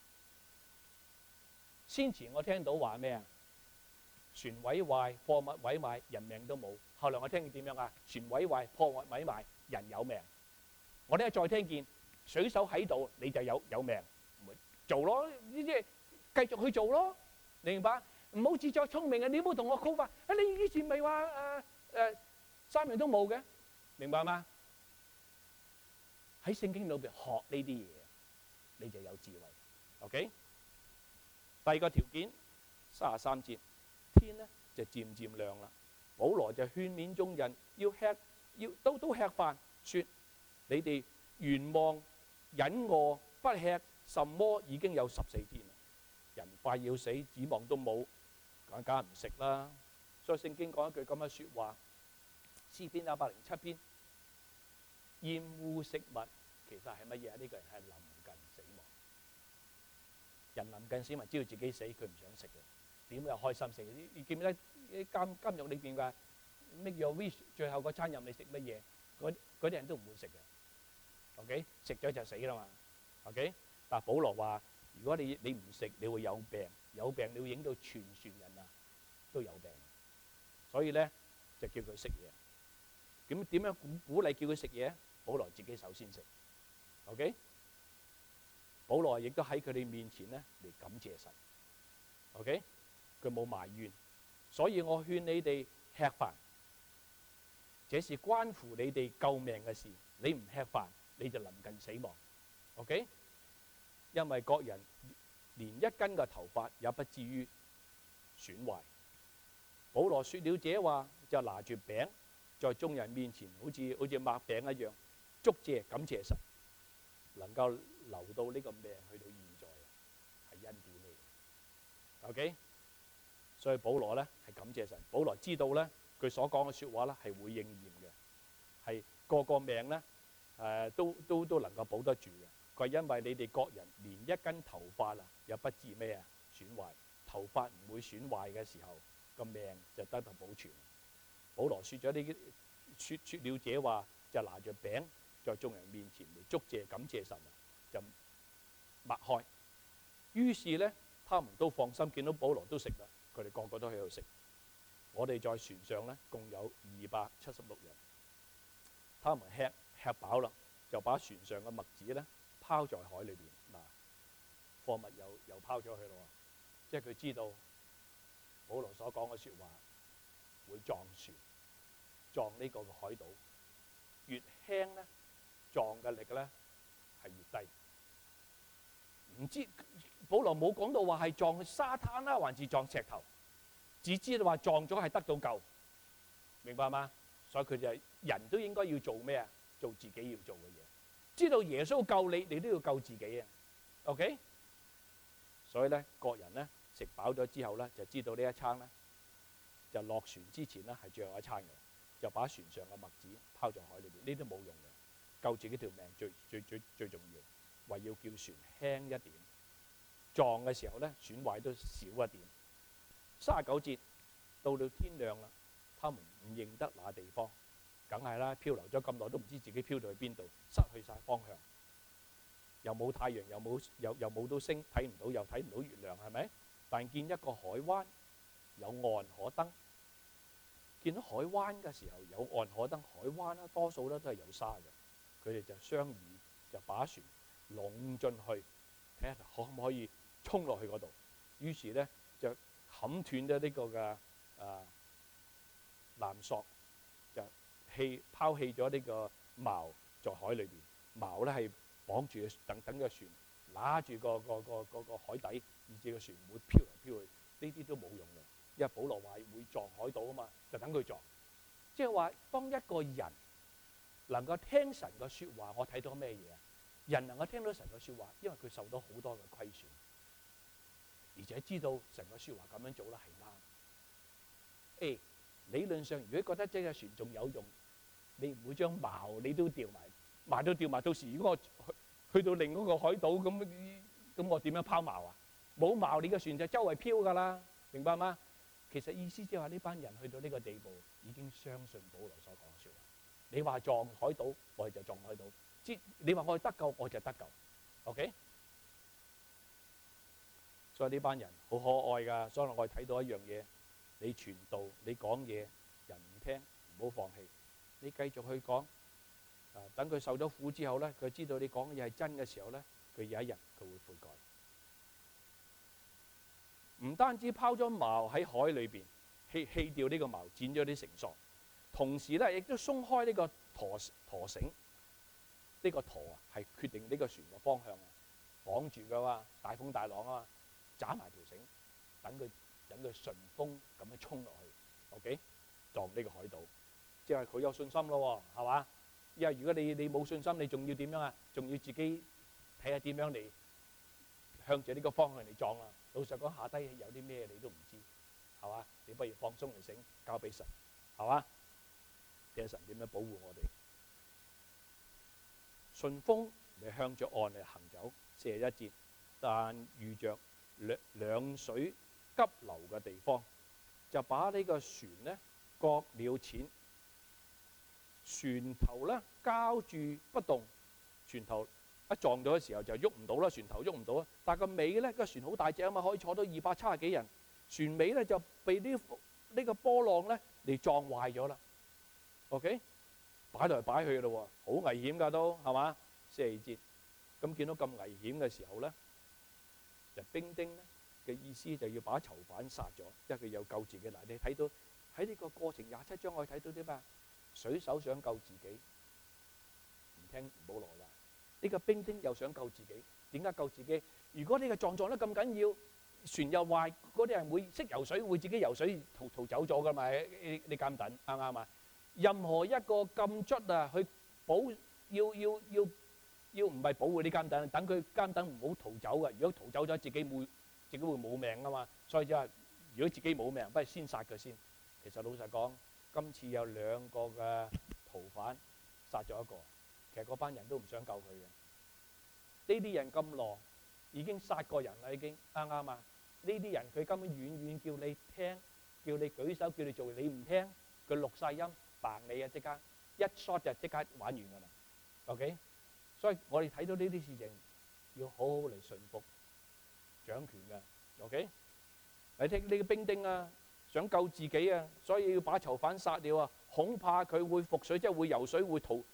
先前我聽到話咩啊？船毀壞，貨物毀壞，人命都冇。後來我聽見點樣啊？船毀壞，貨物毀壞，人有命。我哋再聽見水手喺度，你就有命，咪做咯。呢啲繼續去做咯，你明白？唔好自作聰明啊！你唔好同我講話，你以前咪話3樣都冇嘅，明白嗎？ 喺聖經裏邊學呢啲嘢，你就有智慧。OK， 第二個條件33節，天呢就漸漸亮啦。保羅就勸勉眾人要都吃飯，說你哋原望忍餓不吃什麼已經有14天啦，人快要死，指望都冇，梗係唔食啦。所以聖經講一句咁嘅説話，詩篇107篇，厭惡食物其實係乜嘢？呢個人係臨近死亡。人臨近死亡，知道自己死，佢唔想食嘅，點會有開心食？你記唔記得監獄裏邊嘅 make your wish， 最後嗰餐任你食乜嘢？嗰啲人都唔會食嘅。OK， 食咗就死啦嘛。OK， 但係保羅話：如果你唔食，你會有病，有病你會影到全船人啊都有病。所以咧就叫佢食嘢。咁點樣鼓勵叫佢食嘢？保羅自己首先食。OK， 保羅亦都喺佢哋面前咧嚟感謝神。OK， 佢冇埋怨，所以我勸你哋吃飯，這是關乎你哋救命嘅事。你唔吃飯，你就臨近死亡。OK， 因為各人連一根嘅頭髮也不至於損壞。保羅說了這話，就拿住餅在眾人面前，好似擘餅一樣，祝謝感謝神，能夠留到呢個命去到現在，係恩典嚟。OK， 所以保羅咧係感謝神。保羅知道咧佢所講嘅説話咧係會應驗嘅，係個命咧都能夠保得住嘅。佢係因為你哋各人連一根頭髮啊，又不至咩啊損壞。頭髮唔會損壞嘅時候，個命就得到保存。保羅説咗呢啲説了這話，就拿着餅在眾人面前嚟祝謝感謝神啊，就擘開。於是咧，他們都放心，見到保羅都食啦，佢哋個個都喺度食。我哋在船上咧，共有276人。他們吃飽啦，就把船上嘅麥子咧拋在海裏邊。嗱，貨物又拋咗去咯，即係佢知道保羅所講嘅説話會撞船，撞呢個海島。越輕咧，撞嘅力咧係越低。唔知保羅冇講到話係撞沙灘啦，還是撞石頭，只知道話撞咗係得到救，明白嗎？所以佢就係人都應該要做咩啊？做自己要做嘅嘢。知道耶穌救你，你都要救自己啊。OK， 所以咧，各人咧食飽咗之後咧，就知道呢一餐咧就落船之前咧係最後一餐嘅，就把船上嘅麥子拋在海裏邊，呢啲冇用嘅，救自己條命最重要。為要叫船輕一點，撞嘅時候咧損壞都少一點。39節，到了天亮啦，他們唔認得那地方，梗係啦，漂流咗咁耐都唔知自己漂到去邊度，失去晒方向，又冇太陽，又冇到星，睇唔到又睇唔到月亮，係咪？但見一個海灣，有岸可登。見到海灣嘅時候有岸可登，海灣啦多數咧都係有沙嘅，佢哋就商議就把船攏進去，睇下可唔可以衝落去嗰度。於是咧就冚斷咗呢個嘅纜索，就拋棄咗呢個錨在海裏邊。錨咧係綁住等個船，揦住個海底，以致個船唔會飄嚟飄去。呢啲都冇用嘅，因為保羅話會撞海島啊嘛，就等佢撞。即係話，當一個人能夠聽神嘅説話，我睇到咩嘢啊？人能夠聽到神嘅説話，因為佢受到好多嘅虧損，而且知道神嘅説話咁樣做咧係啱。理論上，如果覺得這隻船仲有用，你唔會將錨你都掉埋掉埋。到時如果我去到另一個海島咁我點樣拋錨啊？冇錨，你嘅船就周圍飄㗎啦，明白嗎？其實意思即係話呢班人去到呢個地步，已經相信保羅所講嘅説話。你話撞海島，我哋就撞海島。你話我哋得救，我就得救。OK， 所以呢班人好可愛㗎。所以我哋睇到一樣嘢，你傳道，你講嘢，人唔聽，唔好放棄，你繼續去講。等佢受咗苦之後咧，佢知道你講嘅嘢係真嘅時候咧，佢有一日佢會悔改。唔單止拋咗錨喺海裏邊，棄掉呢個錨，剪咗啲繩索，同時咧亦都鬆開呢個舵繩。呢呢個舵啊係決定呢個船嘅方向啊，綁住噶嘛，大風大浪啊嘛，揸埋條繩，等佢順風咁樣衝落去 ，OK， 撞呢個海島，即係佢有信心咯，係嘛？因為如果你冇信心，你仲要點樣啊？仲要自己睇下點樣嚟向住呢個方向嚟撞啊！老實講，下低有啲咩你都唔知，係嘛？你不如放鬆條繩，交俾神，係嘛？睇下神點樣保護我哋。順風嚟向着岸嚟行走，41節，但遇着兩水急流嘅地方，就把呢個船呢擱了淺，船頭呢膠住不動，船頭一撞到嘅時候就喐唔到啦，船頭喐唔到啊。但係個尾呢，個船好大隻啊嘛，可以坐到270幾人，船尾呢就被呢個波浪呢嚟撞壞咗啦。OK， 擺來擺去咯，好危險噶都係嘛？42節，咁見到咁危險嘅時候呢，就兵丁呢嘅意思就要把囚犯殺咗，因為佢有救自己。嗱，你睇到喺呢個過程27章我哋睇到啲咩？水手想救自己，唔聽保羅啦。呢個兵丁又想救自己，點解救自己？如果呢個撞得咁緊要，船又壞，嗰啲人會識游水，會自己游水逃走咗噶嘛？你監等啱唔啱啊？任何一個禁卒啊，去要唔係保護啲監等，等佢監等唔好逃走嘅。如果逃走咗，自己會冇命噶嘛。所以就係如果自己冇命，不如先殺佢先。其實老實講，今次有2個嘅逃犯殺咗一個，其實嗰班人都唔想救佢嘅。呢啲人咁狼，已經殺過人啦，已經啱唔啱啊？呢啲人佢根本遠遠叫你聽，叫你舉手，叫你做，你唔聽，佢錄晒音，嘭你啊！即刻一 shot 就即刻玩完噶啦。OK， 所以我哋睇到呢啲事情，要好好嚟順服掌權噶。OK， 你睇呢個兵丁啊，想救自己啊，所以要把囚犯殺了啊，恐怕佢會覆水，即係會游水，會脫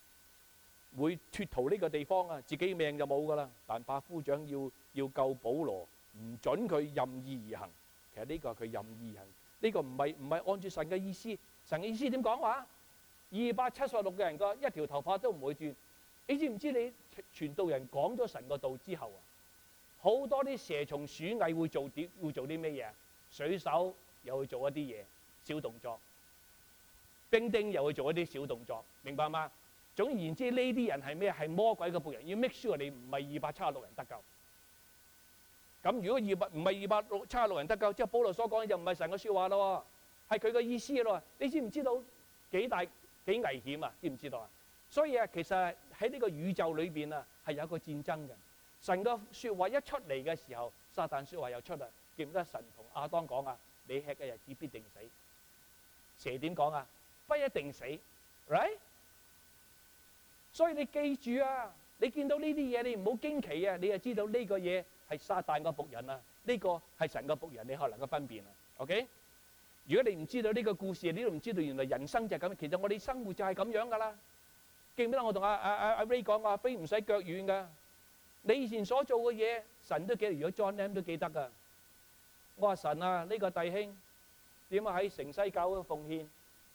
逃呢個地方啊，自己命就冇噶啦。但百夫長要救保羅，唔准佢任意而行。其實呢個係佢任意而行，呢個唔係按住神嘅意思。神嘅意思點講話？276個人個一條頭髮都唔會轉。你知唔知你傳道人講咗神個道之後啊，好多啲蛇蟲鼠蟻會做啲咩嘢？水手又會做一啲嘢小動作，兵丁又會做一啲小動作，明白嗎？總而言之，呢啲人係咩？係魔鬼嘅僕人，要 make sure 你唔係276人得救。咁如果唔係276人得救，即係保羅所講嘅就唔係神嘅說話咯，係佢嘅意思咯。你知唔知道幾危險啊？知唔知道啊？所以啊，其實喺呢個宇宙裏邊啊，係有一個戰爭嘅。神嘅說話一出嚟嘅時候，撒旦說話又出嚟。記唔記得神同亞當講啊？你吃嘅日子必定死。蛇點講啊？不一定死 ，right？ 所以你記住啊，你見到呢啲嘢，你唔好驚奇啊，你就知道呢個嘢係撒旦嘅僕人啊，呢個係神嘅僕人，你可能夠分辨啊。OK？ 如果你唔知道呢個故事，你都唔知道原來人生就係咁。其實我哋生活就係咁樣噶啦。記唔記得我同阿 Ray 講啊？飛唔使腳軟噶。你以前所做嘅嘢，神都記得。如果 John M 都記得噶。我話神啊，呢個弟兄點啊喺城西教會奉獻，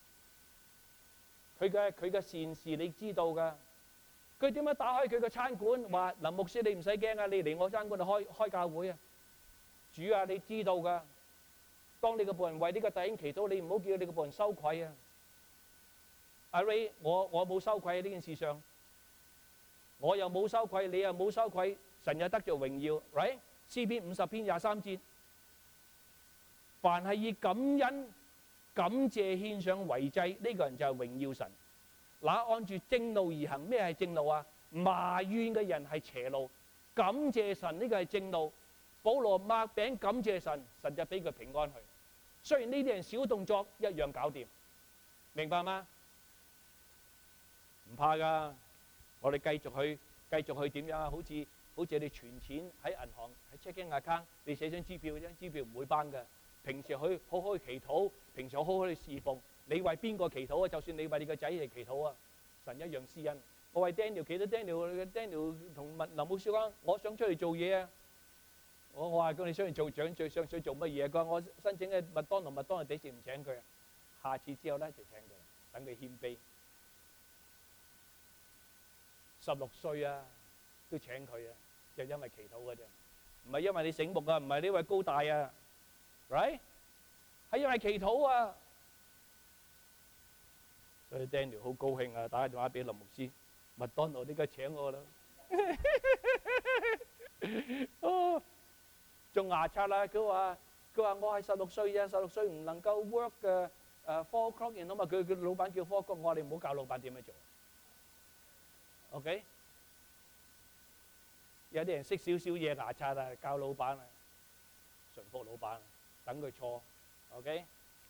佢嘅善事你知道噶。佢點樣打開佢個餐館，話林牧師你唔使驚啊，你嚟我餐館度開教會啊。主啊，你知道噶。當你個僕人為呢個弟兄祈禱，你唔好叫你個僕人羞愧啊。阿 Ray， 我冇羞愧喺呢件事上，我又冇羞愧，你又冇羞愧，神又得着榮耀 ，right？ 詩篇50篇23節，凡係以感恩感謝獻上為祭，呢個人就係榮耀神。嗱，按住正路而行，咩係正路啊？埋怨嘅人係邪路，感謝神呢個係正路。保羅擘餅感謝神，神就俾佢平安去。雖然呢啲人小動作一樣搞掂，明白嗎？唔怕噶，我哋繼續去點樣啊？好似你存錢喺銀行喺 checking account，你寫張支票，張支票唔會崩嘅。平時去好好去祈禱，平時好好去侍奉。你為邊個祈禱啊？就算你為你個仔嚟祈禱啊，神一樣施恩。我為 Daniel 祈禱 ，Daniel 同林牧師講，我想出嚟做嘢啊。我話佢你想嚟做長，最想做乜嘢？佢話我申請嘅麥當勞幾時唔請佢啊？下次之後咧就請佢，等佢謙卑。 16歲啊，都請佢啊，就因為祈禱嘅啫，唔係因為你醒目啊，唔係呢位高大啊，right？係因為祈禱啊，所以 Daniel 好高興啊，打電話俾林牧師，麥當勞呢個請我啦，哦，仲牙刷啦，佢話我係16歲啊，16歲唔能夠 work 嘅4 o'clock 然後嘛，佢老闆叫4 o'clock，我哋唔好教老闆點樣做 ，OK？有啲人識少少嘢牙刷啊，教老闆啊，順服老闆，等佢錯 ，OK？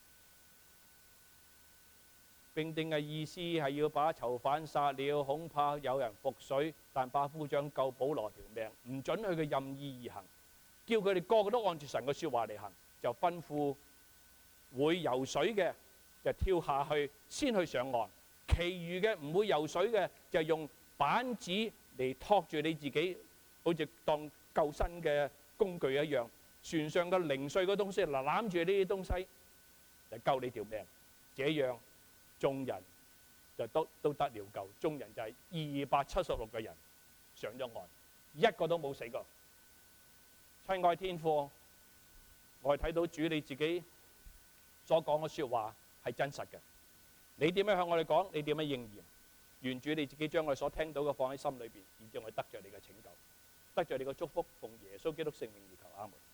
並定嘅意思係要把囚犯殺了，恐怕有人服水，但百夫長救保羅條命，唔准佢嘅任意而行，叫佢哋個個都按住神嘅説話嚟行，就吩咐會游水嘅就跳下去先去上岸，其餘嘅唔會游水嘅就用板子嚟托住你自己，好似當救生嘅工具一樣。船上嘅零碎嘅東西嗱，攬住呢啲東西就救你條命，這樣眾人就都得了救。眾人就係276個人上咗岸，一個都冇死過。親愛天父，我係睇到主你自己所講嘅説話係真實嘅。你點樣向我哋講，你點樣應驗。願主你自己將我哋所聽到嘅放喺心裏邊，然之後我哋得著你嘅拯救，得著你嘅祝福，奉耶穌基督聖名而求，阿門。